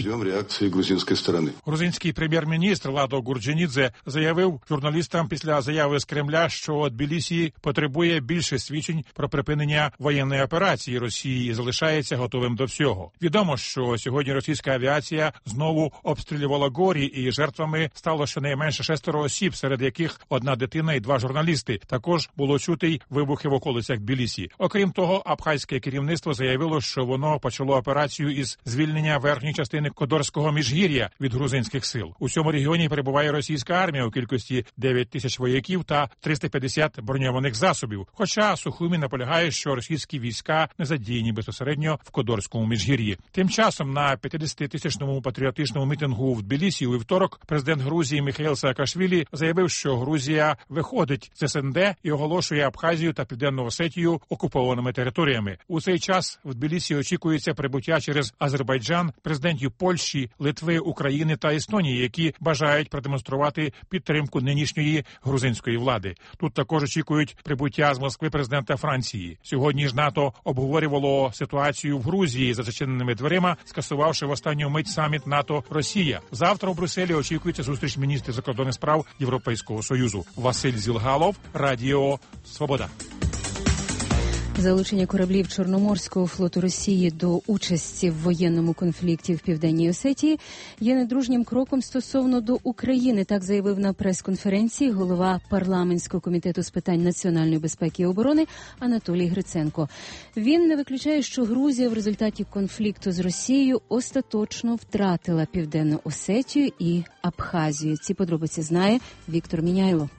Грузинський прем'єр-міністр Ладо Гурджанідзе заявив журналістам після заяви з Кремля, що Тбілісі потребує більше свідчень про припинення воєнної операції Росії і залишається готовим до всього. Відомо, що сьогодні російська авіація знову обстрілювала Горі, і жертвами стало щонайменше шестеро осіб, серед яких одна дитина і два журналісти. Також було чути й вибухи в околицях Тбілісі. Окрім того, абхазьке керівництво заявило, що воно почало операцію із звільнення верхньої частини Кодорського міжгір'я від грузинських сил. У цьому регіоні перебуває російська армія у кількості дев'ять тисяч вояків та триста п'ятдесят броньованих засобів. Хоча Сухумі наполягає, що російські війська не задіяні безпосередньо в Кодорському міжгір'ї. Тим часом на п'ятдесятитисячному патріотичному мітингу в Тбілісі у вівторок президент Грузії Михаїл Саакашвілі заявив, що Грузія виходить з ес ен де і оголошує Абхазію та Південну Осетію окупованими територіями. У цей час в Тбілісі очікується прибуття через Азербайджан президентів Польщі, Литви, України та Естонії, які бажають продемонструвати підтримку нинішньої грузинської влади. Тут також очікують прибуття з Москви президента Франції. Сьогодні ж НАТО обговорювало ситуацію в Грузії за зачиненими дверима, скасувавши в останню мить саміт НАТО-Росія. Завтра у Брюсселі очікується зустріч міністрів закордонних справ Європейського Союзу. Василь Зілгалов, Радіо Свобода. Залучення кораблів Чорноморського флоту Росії до участі в воєнному конфлікті в Південній Осетії є недружнім кроком стосовно до України, так заявив на прес-конференції голова парламентського комітету з питань національної безпеки і оборони Анатолій Гриценко. Він не виключає, що Грузія в результаті конфлікту з Росією остаточно втратила Південну Осетію і Абхазію. Ці подробиці знає Віктор Міняйло.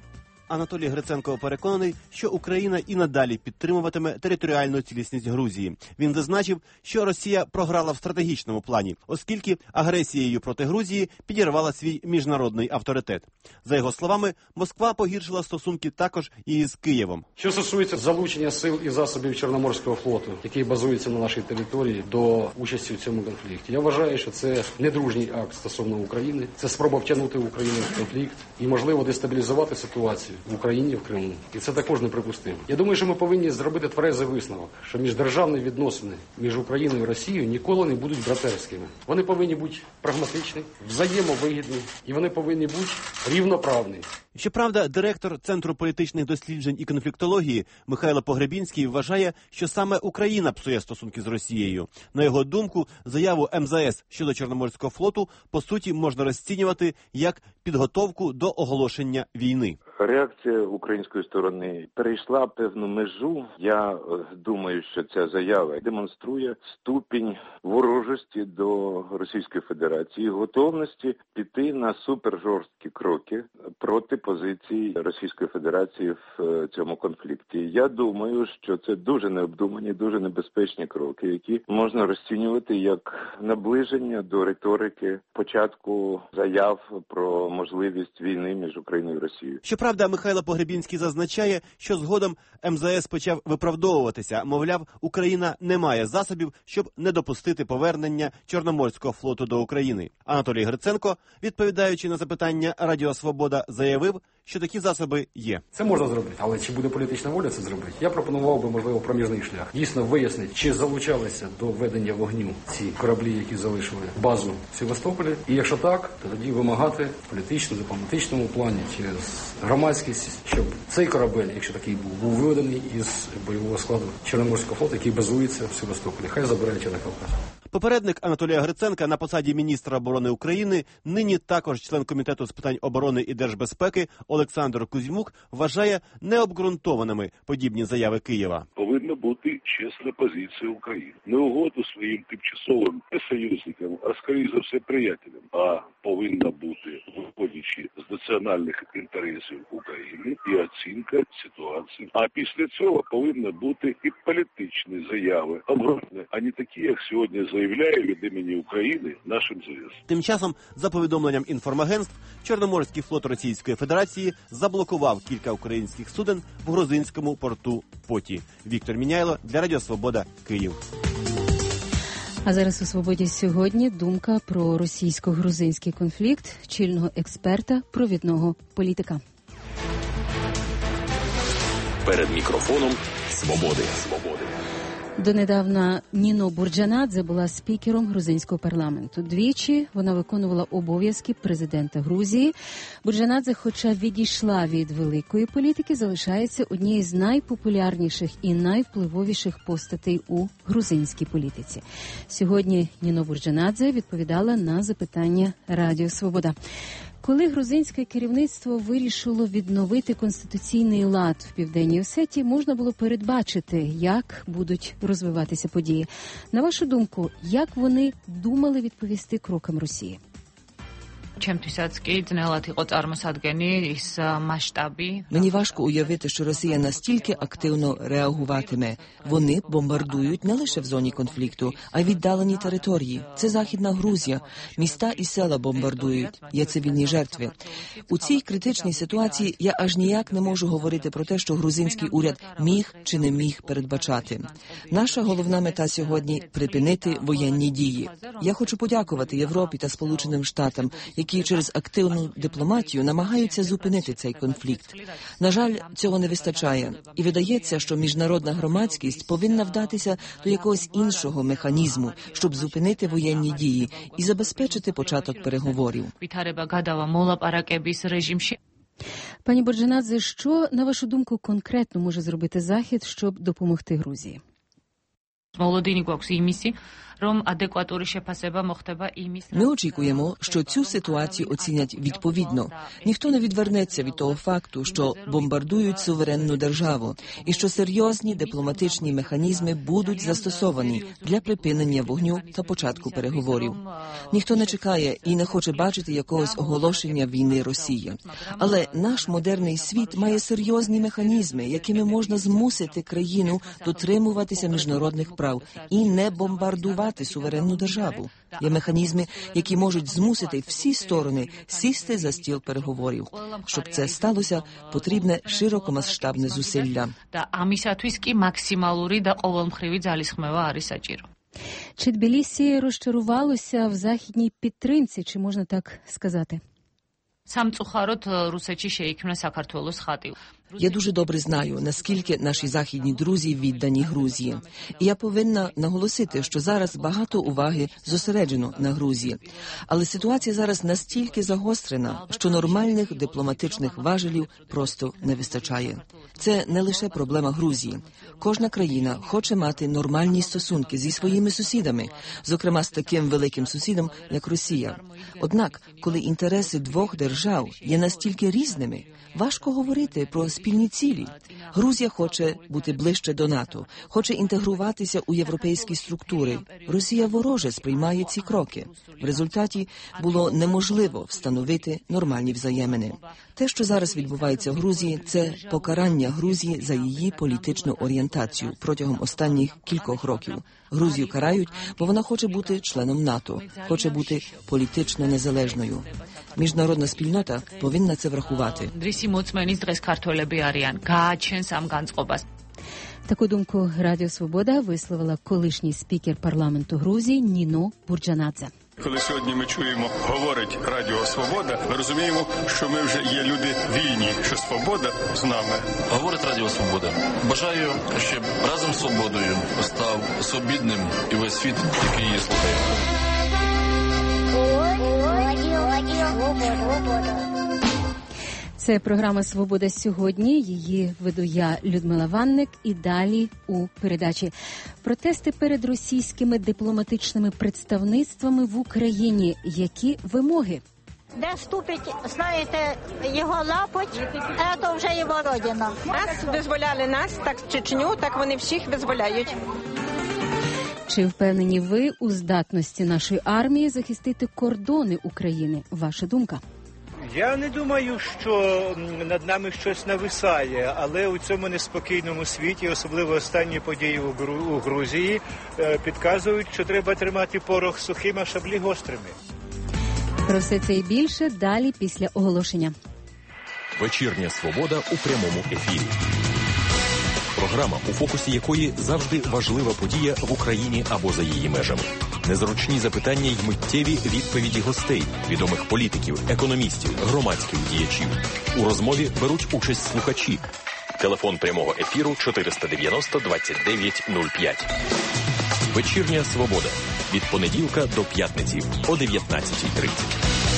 Анатолій Гриценко переконаний, що Україна і надалі підтримуватиме територіальну цілісність Грузії. Він зазначив, що Росія програла в стратегічному плані, оскільки агресією проти Грузії підірвала свій міжнародний авторитет. За його словами, Москва погіршила стосунки також і з Києвом. Що стосується залучення сил і засобів Чорноморського флоту, який базується на нашій території, до участі в цьому конфлікті, я вважаю, що це недружній акт стосовно України, це спроба втягнути Україну в конфлікт і, можливо, дестабілізувати ситуацію в Україні, в Криму. І це також неприпустимо. Я думаю, що ми повинні зробити тверезий висновок, що міждержавні відносини між Україною і Росією ніколи не будуть братерськими. Вони повинні бути прагматичні, взаємовигідні, і вони повинні бути рівноправні. Щоправда, директор Центру політичних досліджень і конфліктології Михайло Погребінський вважає, що саме Україна псує стосунки з Росією. На його думку, заяву ем зе ес щодо Чорноморського флоту по суті можна розцінювати як підготовку до оголошення війни. Реакція української сторони перейшла певну межу. Я думаю, що ця заява демонструє ступінь ворожості до Російської Федерації, готовності піти на супержорсткі кроки проти позиції Російської Федерації в цьому конфлікті. Я думаю, що це дуже необдумані, дуже небезпечні кроки, які можна розцінювати як наближення до риторики початку заяв про можливість війни між Україною і Росією. Щоправда, Михайло Погребінський зазначає, що згодом ем зе ес почав виправдовуватися. Мовляв, Україна не має засобів, щоб не допустити повернення Чорноморського флоту до України. Анатолій Гриценко, відповідаючи на запитання Радіо Свобода, заявив, що такі засоби є. Це можна зробити, але чи буде політична воля це зробити? Я пропонував би, можливо, проміжний шлях. Дійсно вияснити, чи залучалися до ведення вогню ці кораблі, які залишили базу в Севастополі. І якщо так, то тоді вимагати в політичному, дипломатичному плані, через громадськість, щоб цей корабель, якщо такий був, був виведений із бойового складу Чорноморського флоту, який базується в Севастополі. Хай забирається на Кавказ. Попередник Анатолія Гриценка на посаді міністра оборони України, нині також член Комітету з питань оборони і держбезпеки Олександр Кузьмук вважає необґрунтованими подібні заяви Києва. Повинна бути чесна позиція України. Не угоду своїм тимчасовим не союзникам, а скоріше за все приятелям. А повинна бути, виходячи з національних інтересів України, і оцінка ситуації. А після цього повинні бути і політичні заяви, обґрунтовані, а не такі, як сьогодні заявляє від імені України наш ем зе ес. Тим часом, за повідомленням інформагентств, Чорноморський флот Російської Федерації заблокував кілька українських суден в грузинському порту Поті. Віктор Міняйло для Радіо Свобода, Київ. А зараз у «Свободі» сьогодні думка про російсько-грузинський конфлікт чільного експерта, провідного політика. Перед мікрофоном «Свободи». «Свободи». Донедавна Ніно Бурджанадзе була спікером грузинського парламенту. Двічі вона виконувала обов'язки президента Грузії. Бурджанадзе, хоча відійшла від великої політики, залишається однією з найпопулярніших і найвпливовіших постатей у грузинській політиці. Сьогодні Ніно Бурджанадзе відповідала на запитання Радіо Свобода. Коли грузинське керівництво вирішило відновити конституційний лад в Південній Осетії, можна було передбачити, як будуть розвиватися події. На вашу думку, як вони думали відповісти крокам Росії? Мені важко уявити, що Росія настільки активно реагуватиме. Вони бомбардують не лише в зоні конфлікту, а й віддалені території. Це Західна Грузія. Міста і села бомбардують. Є цивільні жертви. У цій критичній ситуації я аж ніяк не можу говорити про те, що грузинський уряд міг чи не міг передбачати. Наша головна мета сьогодні – припинити воєнні дії. Я хочу подякувати Європі та Сполученим Штатам, які через активну дипломатію намагаються зупинити цей конфлікт. На жаль, цього не вистачає. І видається, що міжнародна громадськість повинна вдатися до якогось іншого механізму, щоб зупинити воєнні дії і забезпечити початок переговорів. Пані Бурджанадзе, що, на вашу думку, конкретно може зробити Захід, щоб допомогти Грузії? Молодині გვაქვს იმისი, რომ адекватური შეფასება მოხდება იმის. Ми очікуємо, що цю ситуацію оцінять відповідно. Ніхто не відвернеться від того факту, що бомбардують суверенну державу, і що серйозні дипломатичні механізми будуть застосовані для припинення вогню та початку переговорів. Ніхто не чекає і не хоче бачити якогось оголошення війни Росії. Але наш модерний світ має серйозні механізми, якими можна змусити країну дотримуватися міжнародних прав і не бомбардувати суверенну державу. Є механізми, які можуть змусити всі сторони сісти за стіл переговорів. Щоб це сталося, потрібне широкомасштабне зусилля. Чи Тбілісі розчарувалося в західній підтримці, чи можна так сказати? სამწუხაროდ რუსეთში შეიქმნა საქართველოს ხატი. Я дуже добре знаю, наскільки наші західні друзі віддані Грузії. І я повинна наголосити, що зараз багато уваги зосереджено на Грузії. Але ситуація зараз настільки загострена, що нормальних дипломатичних важелів просто не вистачає. Це не лише проблема Грузії. Кожна країна хоче мати нормальні стосунки зі своїми сусідами, зокрема з таким великим сусідом, як Росія. Однак, коли інтереси двох держав є настільки різними, важко говорити про спільні цілі. Грузія хоче бути ближче до НАТО, хоче інтегруватися у європейські структури. Росія вороже сприймає ці кроки. В результаті було неможливо встановити нормальні взаємини. Те, що зараз відбувається в Грузії, це покарання Грузії за її політичну орієнтацію протягом останніх кількох років. Грузію карають, бо вона хоче бути членом НАТО, хоче бути політично незалежною. Міжнародна спільнота повинна це врахувати. Таку думку Радіо Свобода висловила колишній спікер парламенту Грузії Ніно Бурджанадзе. Коли сьогодні ми чуємо, говорить Радіо Свобода, ми розуміємо, що ми вже є люди вільні, що свобода з нами. Говорить Радіо Свобода. Бажаю, щоб разом з свободою став свобідним і весь світ, який її слухає. Це програма «Свобода сьогодні». Її веду я, Людмила Ванник. І далі у передачі. Протести перед російськими дипломатичними представництвами в Україні. Які вимоги? Де ступить, знаєте, його лапоть, це вже його родина. Раз визволяли нас, так Чечню, так вони всіх визволяють. Чи впевнені ви у здатності нашої армії захистити кордони України? Ваша думка? Я не думаю, що над нами щось нависає, але у цьому неспокійному світі, особливо останні події у, Гру... у Грузії, підказують, що треба тримати порох сухим, а шаблі гострими. Про все це і більше далі після оголошення. Вечірня свобода у прямому ефірі. Програма, у фокусі якої завжди важлива подія в Україні або за її межами. Незручні запитання й миттєві відповіді гостей, відомих політиків, економістів, громадських діячів. У розмові беруть участь слухачі. Телефон прямого ефіру чотириста дев'яносто двадцять дев'ять нуль п'ять. Вечірня свобода. Від понеділка до п'ятниці о дев'ятнадцятій тридцять.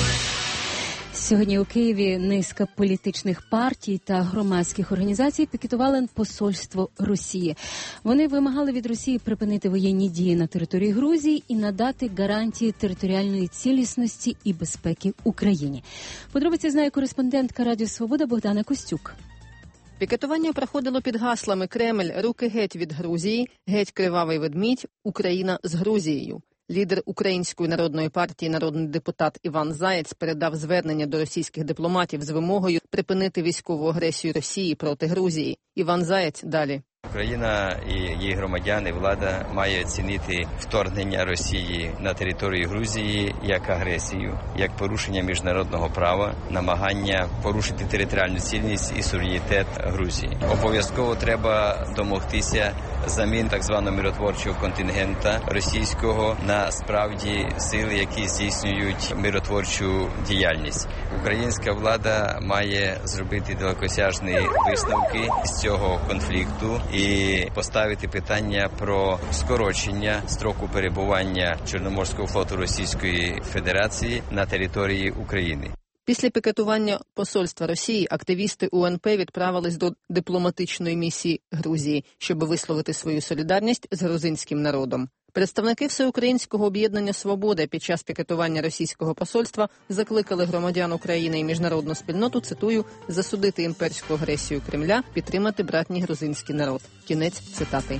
Сьогодні у Києві низка політичних партій та громадських організацій пікетували посольство Росії. Вони вимагали від Росії припинити воєнні дії на території Грузії і надати гарантії територіальної цілісності і безпеки Україні. Подробиці знає кореспондентка Радіо Свобода Богдана Костюк. Пікетування проходило під гаслами «Кремль, руки геть від Грузії», «Геть кривавий ведмідь», «Україна з Грузією». Лідер Української народної партії, народний депутат Іван Заєць передав звернення до російських дипломатів з вимогою припинити військову агресію Росії проти Грузії. Іван Заєць далі. Україна і її громадяни, влада має оцінити вторгнення Росії на територію Грузії як агресію, як порушення міжнародного права, намагання порушити територіальну цілісність і суверенітет Грузії. Обов'язково треба домогтися замін так званого миротворчого контингента російського на справді сили, які здійснюють миротворчу діяльність. Українська влада має зробити далекосяжні висновки з цього конфлікту і поставити питання про скорочення строку перебування Чорноморського флоту Російської Федерації на території України. Після пікетування посольства Росії активісти У Ен Пе відправились до дипломатичної місії Грузії, щоб висловити свою солідарність з грузинським народом. Представники Всеукраїнського об'єднання «Свобода» під час пікетування російського посольства закликали громадян України і міжнародну спільноту, цитую, засудити імперську агресію Кремля, підтримати братній грузинський народ. Кінець цитати.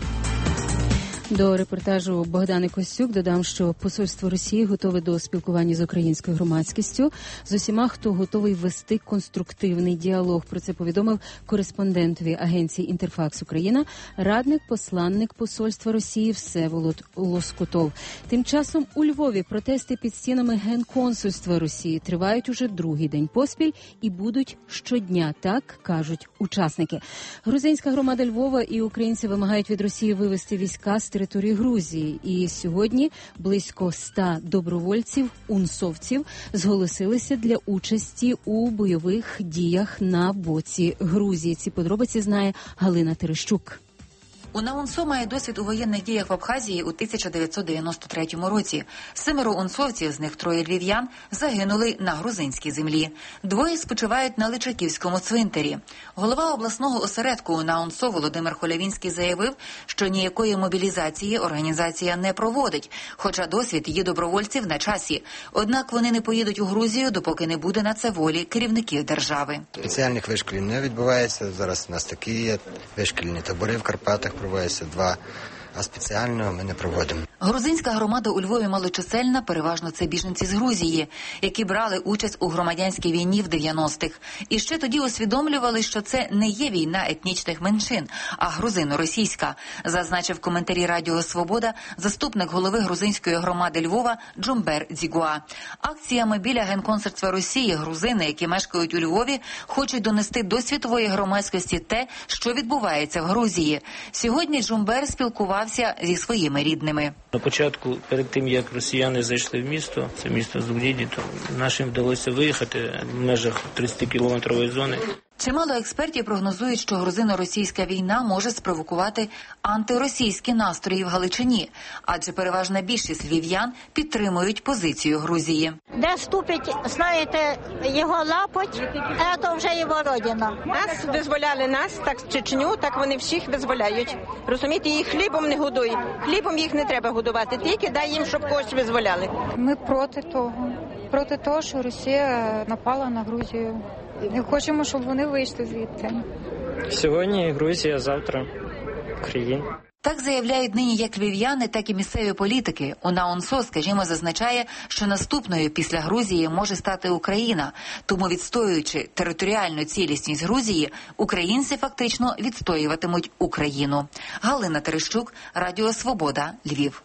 До репортажу Богдани Костюк додам, що посольство Росії готове до спілкування з українською громадськістю, з усіма, хто готовий вести конструктивний діалог. Про це повідомив кореспондентові агенції «Інтерфакс Україна» радник посланник посольства Росії Всеволод Лоскутов. Тим часом у Львові протести під стінами Генконсульства Росії тривають уже другий день поспіль і будуть щодня, так кажуть учасники. Грузинська громада Львова і українці вимагають від Росії вивести війська з території Грузії. І сьогодні близько ста добровольців, унсовців, зголосилися для участі у бойових діях на боці Грузії. Ці подробиці знає Галина Терещук. УНАУНСО має досвід у воєнних діях в Абхазії у тисяча дев'ятсот дев'яносто третьому році. Семеро унсовців, з них троє львів'ян, загинули на грузинській землі. Двоє спочивають на Личаківському цвинтарі. Голова обласного осередку УНАУНСО Володимир Холявінський заявив, що ніякої мобілізації організація не проводить, хоча досвід її добровольців на часі. Однак вони не поїдуть у Грузію, допоки не буде на це волі керівників держави. Спеціальних вишколів не відбувається. Зараз у нас такі є вишкільні табори в Карпатах. Проводяться два, а спеціально ми не проводимо. Грузинська громада у Львові малочисельна, переважно це біженці з Грузії, які брали участь у громадянській війні в дев'яностих. І ще тоді усвідомлювали, що це не є війна етнічних меншин, а грузино-російська, зазначив в коментарі Радіо Свобода заступник голови грузинської громади Львова Джумбер Дзігуа. Акціями біля Генконсульства Росії грузини, які мешкають у Львові, хочуть донести до світової громадськості те, що відбувається в Грузії. Сьогодні Джумбер спілкувався зі своїми рідними. На початку, перед тим, як росіяни зайшли в місто, це місто Зугдіді, то нашим вдалося виїхати в межах тридцятикілометрової зони. Чимало експертів прогнозують, що грузино-російська війна може спровокувати антиросійські настрої в Галичині, адже переважна більшість львів'ян підтримують позицію Грузії. Де ступить, знаєте, його лапоть, це вже його родина. Нас визволяли нас, так Чечню, так вони всіх визволяють. Розумієте, їх хлібом не годують. Хлібом їх не треба годувати, тільки дай їм, щоб когось визволяли. Ми проти того. Проти того, що Росія напала на Грузію. Не хочемо, щоб вони вийшли звідти. Сьогодні Грузія, завтра Україна. Так заявляють нині як львів'яни, так і місцеві політики. УНАУНСО, скажімо, зазначає, що наступною після Грузії може стати Україна. Тому, відстоюючи територіальну цілісність Грузії, українці фактично відстоюватимуть Україну. Галина Терещук, Радіо Свобода, Львів.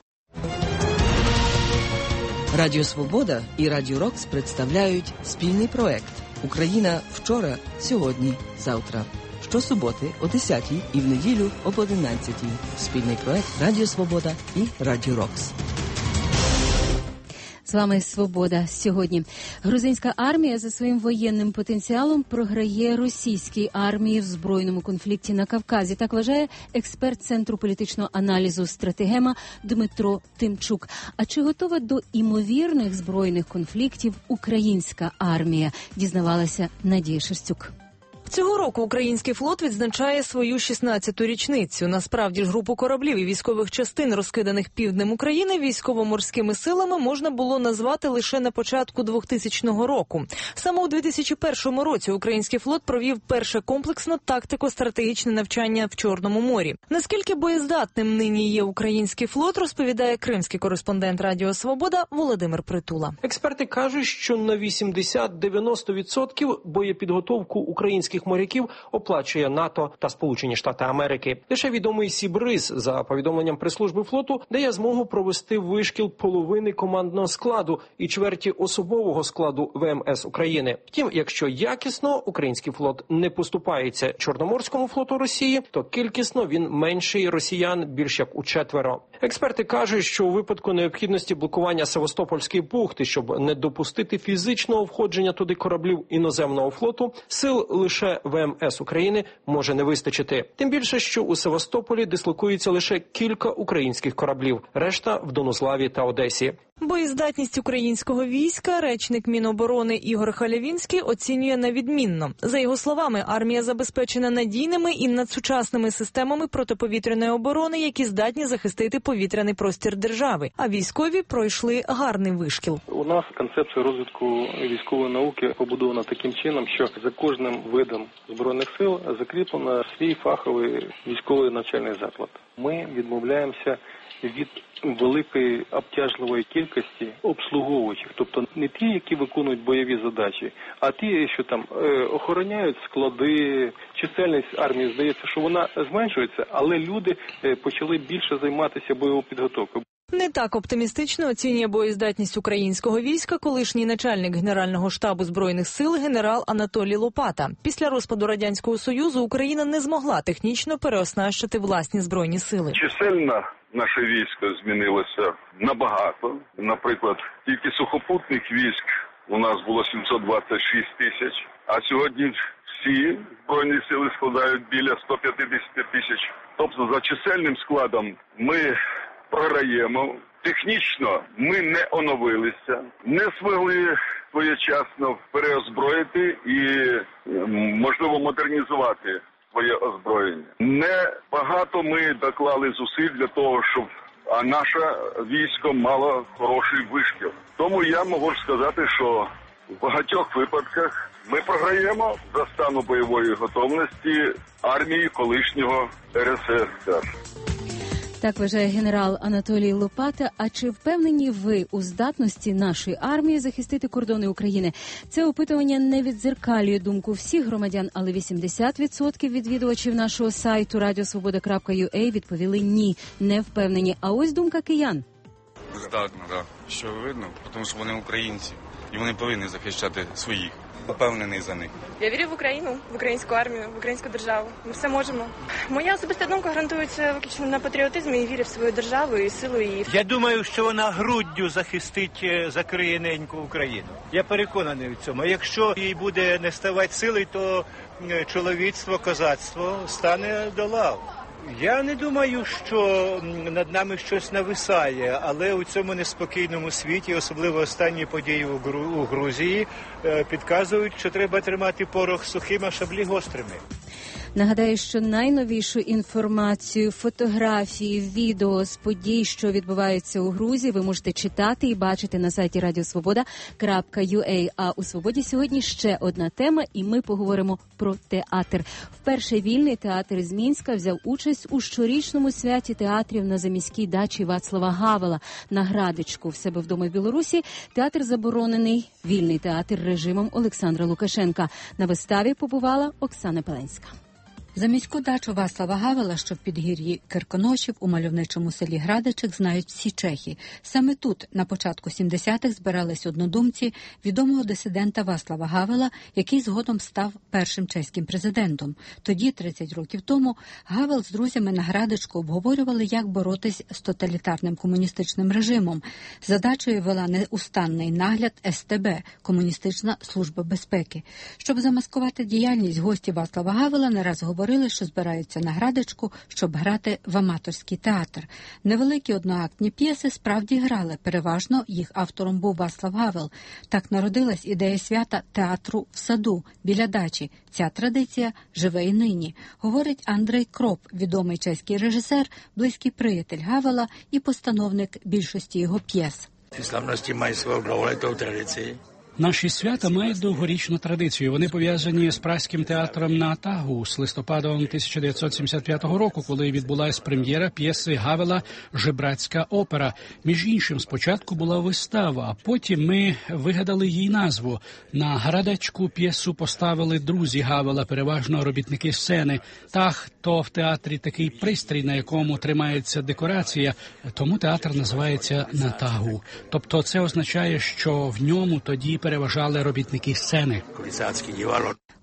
Радіо Свобода і Радіо Рокс представляють спільний проект «Україна вчора, сьогодні, завтра». Щосуботи о десятій і в неділю об одинадцятій. Спільний проект Радіо Свобода і Радіо Рокс. З вами «Свобода» сьогодні. Грузинська армія за своїм воєнним потенціалом програє російській армії в збройному конфлікті на Кавказі. Так вважає експерт Центру політичного аналізу «Стратегема» Дмитро Тимчук. А чи готова до імовірних збройних конфліктів українська армія? Дізнавалася Надія Шерстюк. Цього року український флот відзначає свою шістнадцяту річницю. Насправді ж групу кораблів і військових частин, розкиданих півднем України, військово-морськими силами можна було назвати лише на початку двохтисячного року. Саме у дві тисячі першому році український флот провів перше комплексно тактико-стратегічне навчання в Чорному морі. Наскільки боєздатним нині є український флот, розповідає кримський кореспондент Радіо Свобода Володимир Притула. Експерти кажуть, що на вісімдесят-дев'яносто відсотків боєпідготовку українських моряків оплачує НАТО та Сполучені Штати Америки. Лише відомий Сібриз, за повідомленням прес-служби флоту, дає змогу провести вишкіл половини командного складу і чверті особового складу ВМС України. Втім, якщо якісно український флот не поступається Чорноморському флоту Росії, то кількісно він менший росіян більш як у четверо. Експерти кажуть, що у випадку необхідності блокування Севастопольської бухти, щоб не допустити фізичного входження туди кораблів іноземного флоту, сил лише ВМС України може не вистачити. Тим більше, що у Севастополі дислокується лише кілька українських кораблів, решта в Донузлаві та Одесі. Боєздатність українського війська речник Міноборони Ігор Халявінський оцінює невідмінно. За його словами, армія забезпечена надійними і надсучасними системами протиповітряної оборони, які здатні захистити повітряний простір держави. А військові пройшли гарний вишкіл. У нас концепція розвитку військової науки побудована таким чином, що за кожним видом збройних сил закріплено свій фаховий військовий навчальний заклад. Ми відмовляємося від великої обтяжливої кількості обслуговуючих, тобто не ті, які виконують бойові задачі, а ті, що там е, охороняють склади. Чисельність армії, здається, що вона зменшується, але люди е, почали більше займатися бойовою підготовкою. Не так оптимістично оцінює боєздатність українського війська колишній начальник Генерального штабу Збройних сил генерал Анатолій Лопата. Після розпаду Радянського Союзу Україна не змогла технічно переоснащити власні збройні сили. Чисельно наше військо змінилося набагато. Наприклад, тільки сухопутних військ у нас було сімсот двадцять шість тисяч, а сьогодні всі збройні сили складають біля сто п'ятдесят тисяч. Тобто за чисельним складом ми програємо. Технічно ми не оновилися, не змогли своєчасно переозброїти і, можливо, модернізувати своє озброєння. Не багато ми доклали зусиль для того, щоб а наше військо мало хороший вишкіл. Тому я можу сказати, що в багатьох випадках ми програємо за стану бойової готовності армії колишнього ер ес ес ер. Так вважає генерал Анатолій Лопата. А чи впевнені ви у здатності нашої армії захистити кордони України? Це опитування не віддзеркалює думку всіх громадян, але вісімдесят відсотків відвідувачів нашого сайту радіо свобода крапка ю а відповіли ні, не впевнені. А ось думка киян. Здатно, так. Що видно, тому що вони українці, і вони повинні захищати своїх. Впевнений за них. Я вірю в Україну, в українську армію, в українську державу. Ми все можемо. Моя особиста думка ґрунтується виключно на патріотизмі і вірі в свою державу і силу її. Я думаю, що вона груддю захистить, закриє неньку Україну. Я переконаний в цьому. А якщо їй буде не ставати сили, то чоловіцтво, козацтво стане до лав. Я не думаю, що над нами щось нависає, але у цьому неспокійному світі, особливо останні події у, Гру... у Грузії, підказують, що треба тримати порох сухим, а шаблі гострими. Нагадаю, що найновішу інформацію, фотографії, відео з подій, що відбуваються у Грузії, ви можете читати і бачити на сайті радіо свобода крапка ю а. А у «Свободі» сьогодні ще одна тема, і ми поговоримо про театр. Вперше вільний театр з Мінська взяв участь у щорічному святі театрів на заміській дачі Вацлава Гавела на Градечку. В себе вдома в Білорусі театр заборонений, вільний театр режимом Олександра Лукашенка. На виставі побувала Оксана Пеленська. За міську дачу Вацлава Гавела, що в підгір'ї Кирконошів у мальовничому селі Градичик, знають всі чехи. Саме тут на початку сімдесятих збирались однодумці відомого дисидента Вацлава Гавела, який згодом став першим чеським президентом. Тоді, тридцять років тому, Гавел з друзями на Градичку обговорювали, як боротись з тоталітарним комуністичним режимом. Задачею вела неустанний нагляд ес те бе – Комуністична служба безпеки. Щоб замаскувати діяльність, гості Вацлава Гавела не раз говорили, Говорили, що збираються на Градичку, щоб грати в аматорський театр. Невеликі одноактні п'єси справді грали, переважно їх автором був Вацлав Гавел. Так народилась ідея свята театру в саду, біля дачі. Ця традиція живе і нині. Говорить Андрей Кроп, відомий чеський режисер, близький приятель Гавела і постановник більшості його п'єс. Ці славності мають свою довголету традицію. Наші свята мають довгорічну традицію. Вони пов'язані з Празьким театром на Атагу з листопадом тисяча дев'ятсот сімдесят п'ятого року, коли відбулась прем'єра п'єси Гавела «Жебрацька опера». Між іншим, спочатку була вистава, а потім ми вигадали їй назву. На Градечку п'єсу поставили друзі Гавела, переважно робітники сцени. Таг – то в театрі такий пристрій, на якому тримається декорація, тому театр називається «На Тагу». Тобто це означає, що в ньому тоді переважали робітники сцени.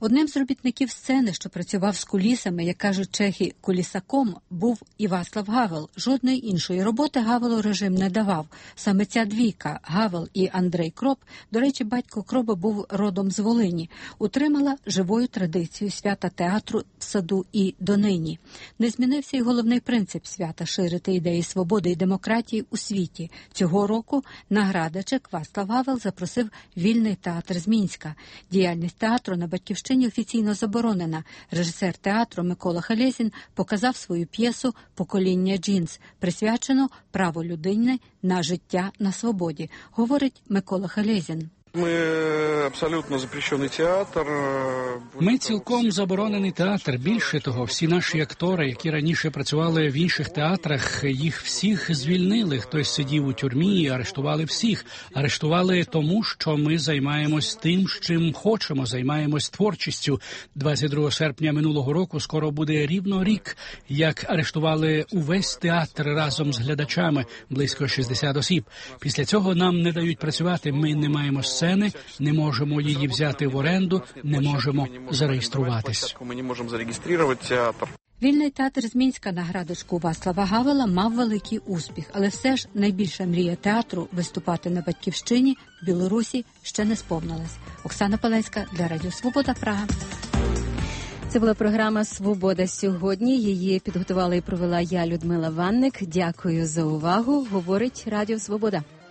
Одним з робітників сцени, що працював з кулісами, як кажуть чехи, кулісаком, був і Вацлав Гавел. Жодної іншої роботи Гавелу режим не давав. Саме ця двійка, Гавел і Андрей Кроп, до речі, батько Кропа був родом з Волині, утримала живою традицію свята театру в саду і донині. Не змінився й головний принцип свята – ширити ідеї свободи і демократії у світі. Цього року на Градичах Вацлав Гавел запросив Вільний театр з Мінська. Діяльність театру на Батьківщині офіційно заборонена. Режисер театру Микола Халєзін показав свою п'єсу «Покоління джинс», присвячену праву людини на життя на свободі, говорить Микола Халєзін. Ми абсолютно запрещений театр. Ми цілком заборонений театр. Більше того, всі наші актори, які раніше працювали в інших театрах, їх всіх звільнили. Хтось сидів у тюрмі і арештували всіх. Арештували тому, що ми займаємось тим, чим хочемо, займаємось творчістю. двадцять другого серпня минулого року скоро буде рівно рік, як арештували увесь театр разом з глядачами, близько шістдесят осіб. Після цього нам не дають працювати, ми не маємо сцени, не можемо її взяти в оренду, не можемо зареєструватись. Ми не можемо зареєструвати театр. Вільний театр з Мінська на Градочку Вацлава Гавела мав великий успіх, але все ж найбільша мрія театру виступати на Батьківщині в Білорусі ще не сповнилась. Оксана Палецька для Радіо Свобода, Прага. Це була програма «Свобода сьогодні». Її підготувала і провела я, Людмила Ванник. Дякую за увагу. Говорить Радіо Свобода.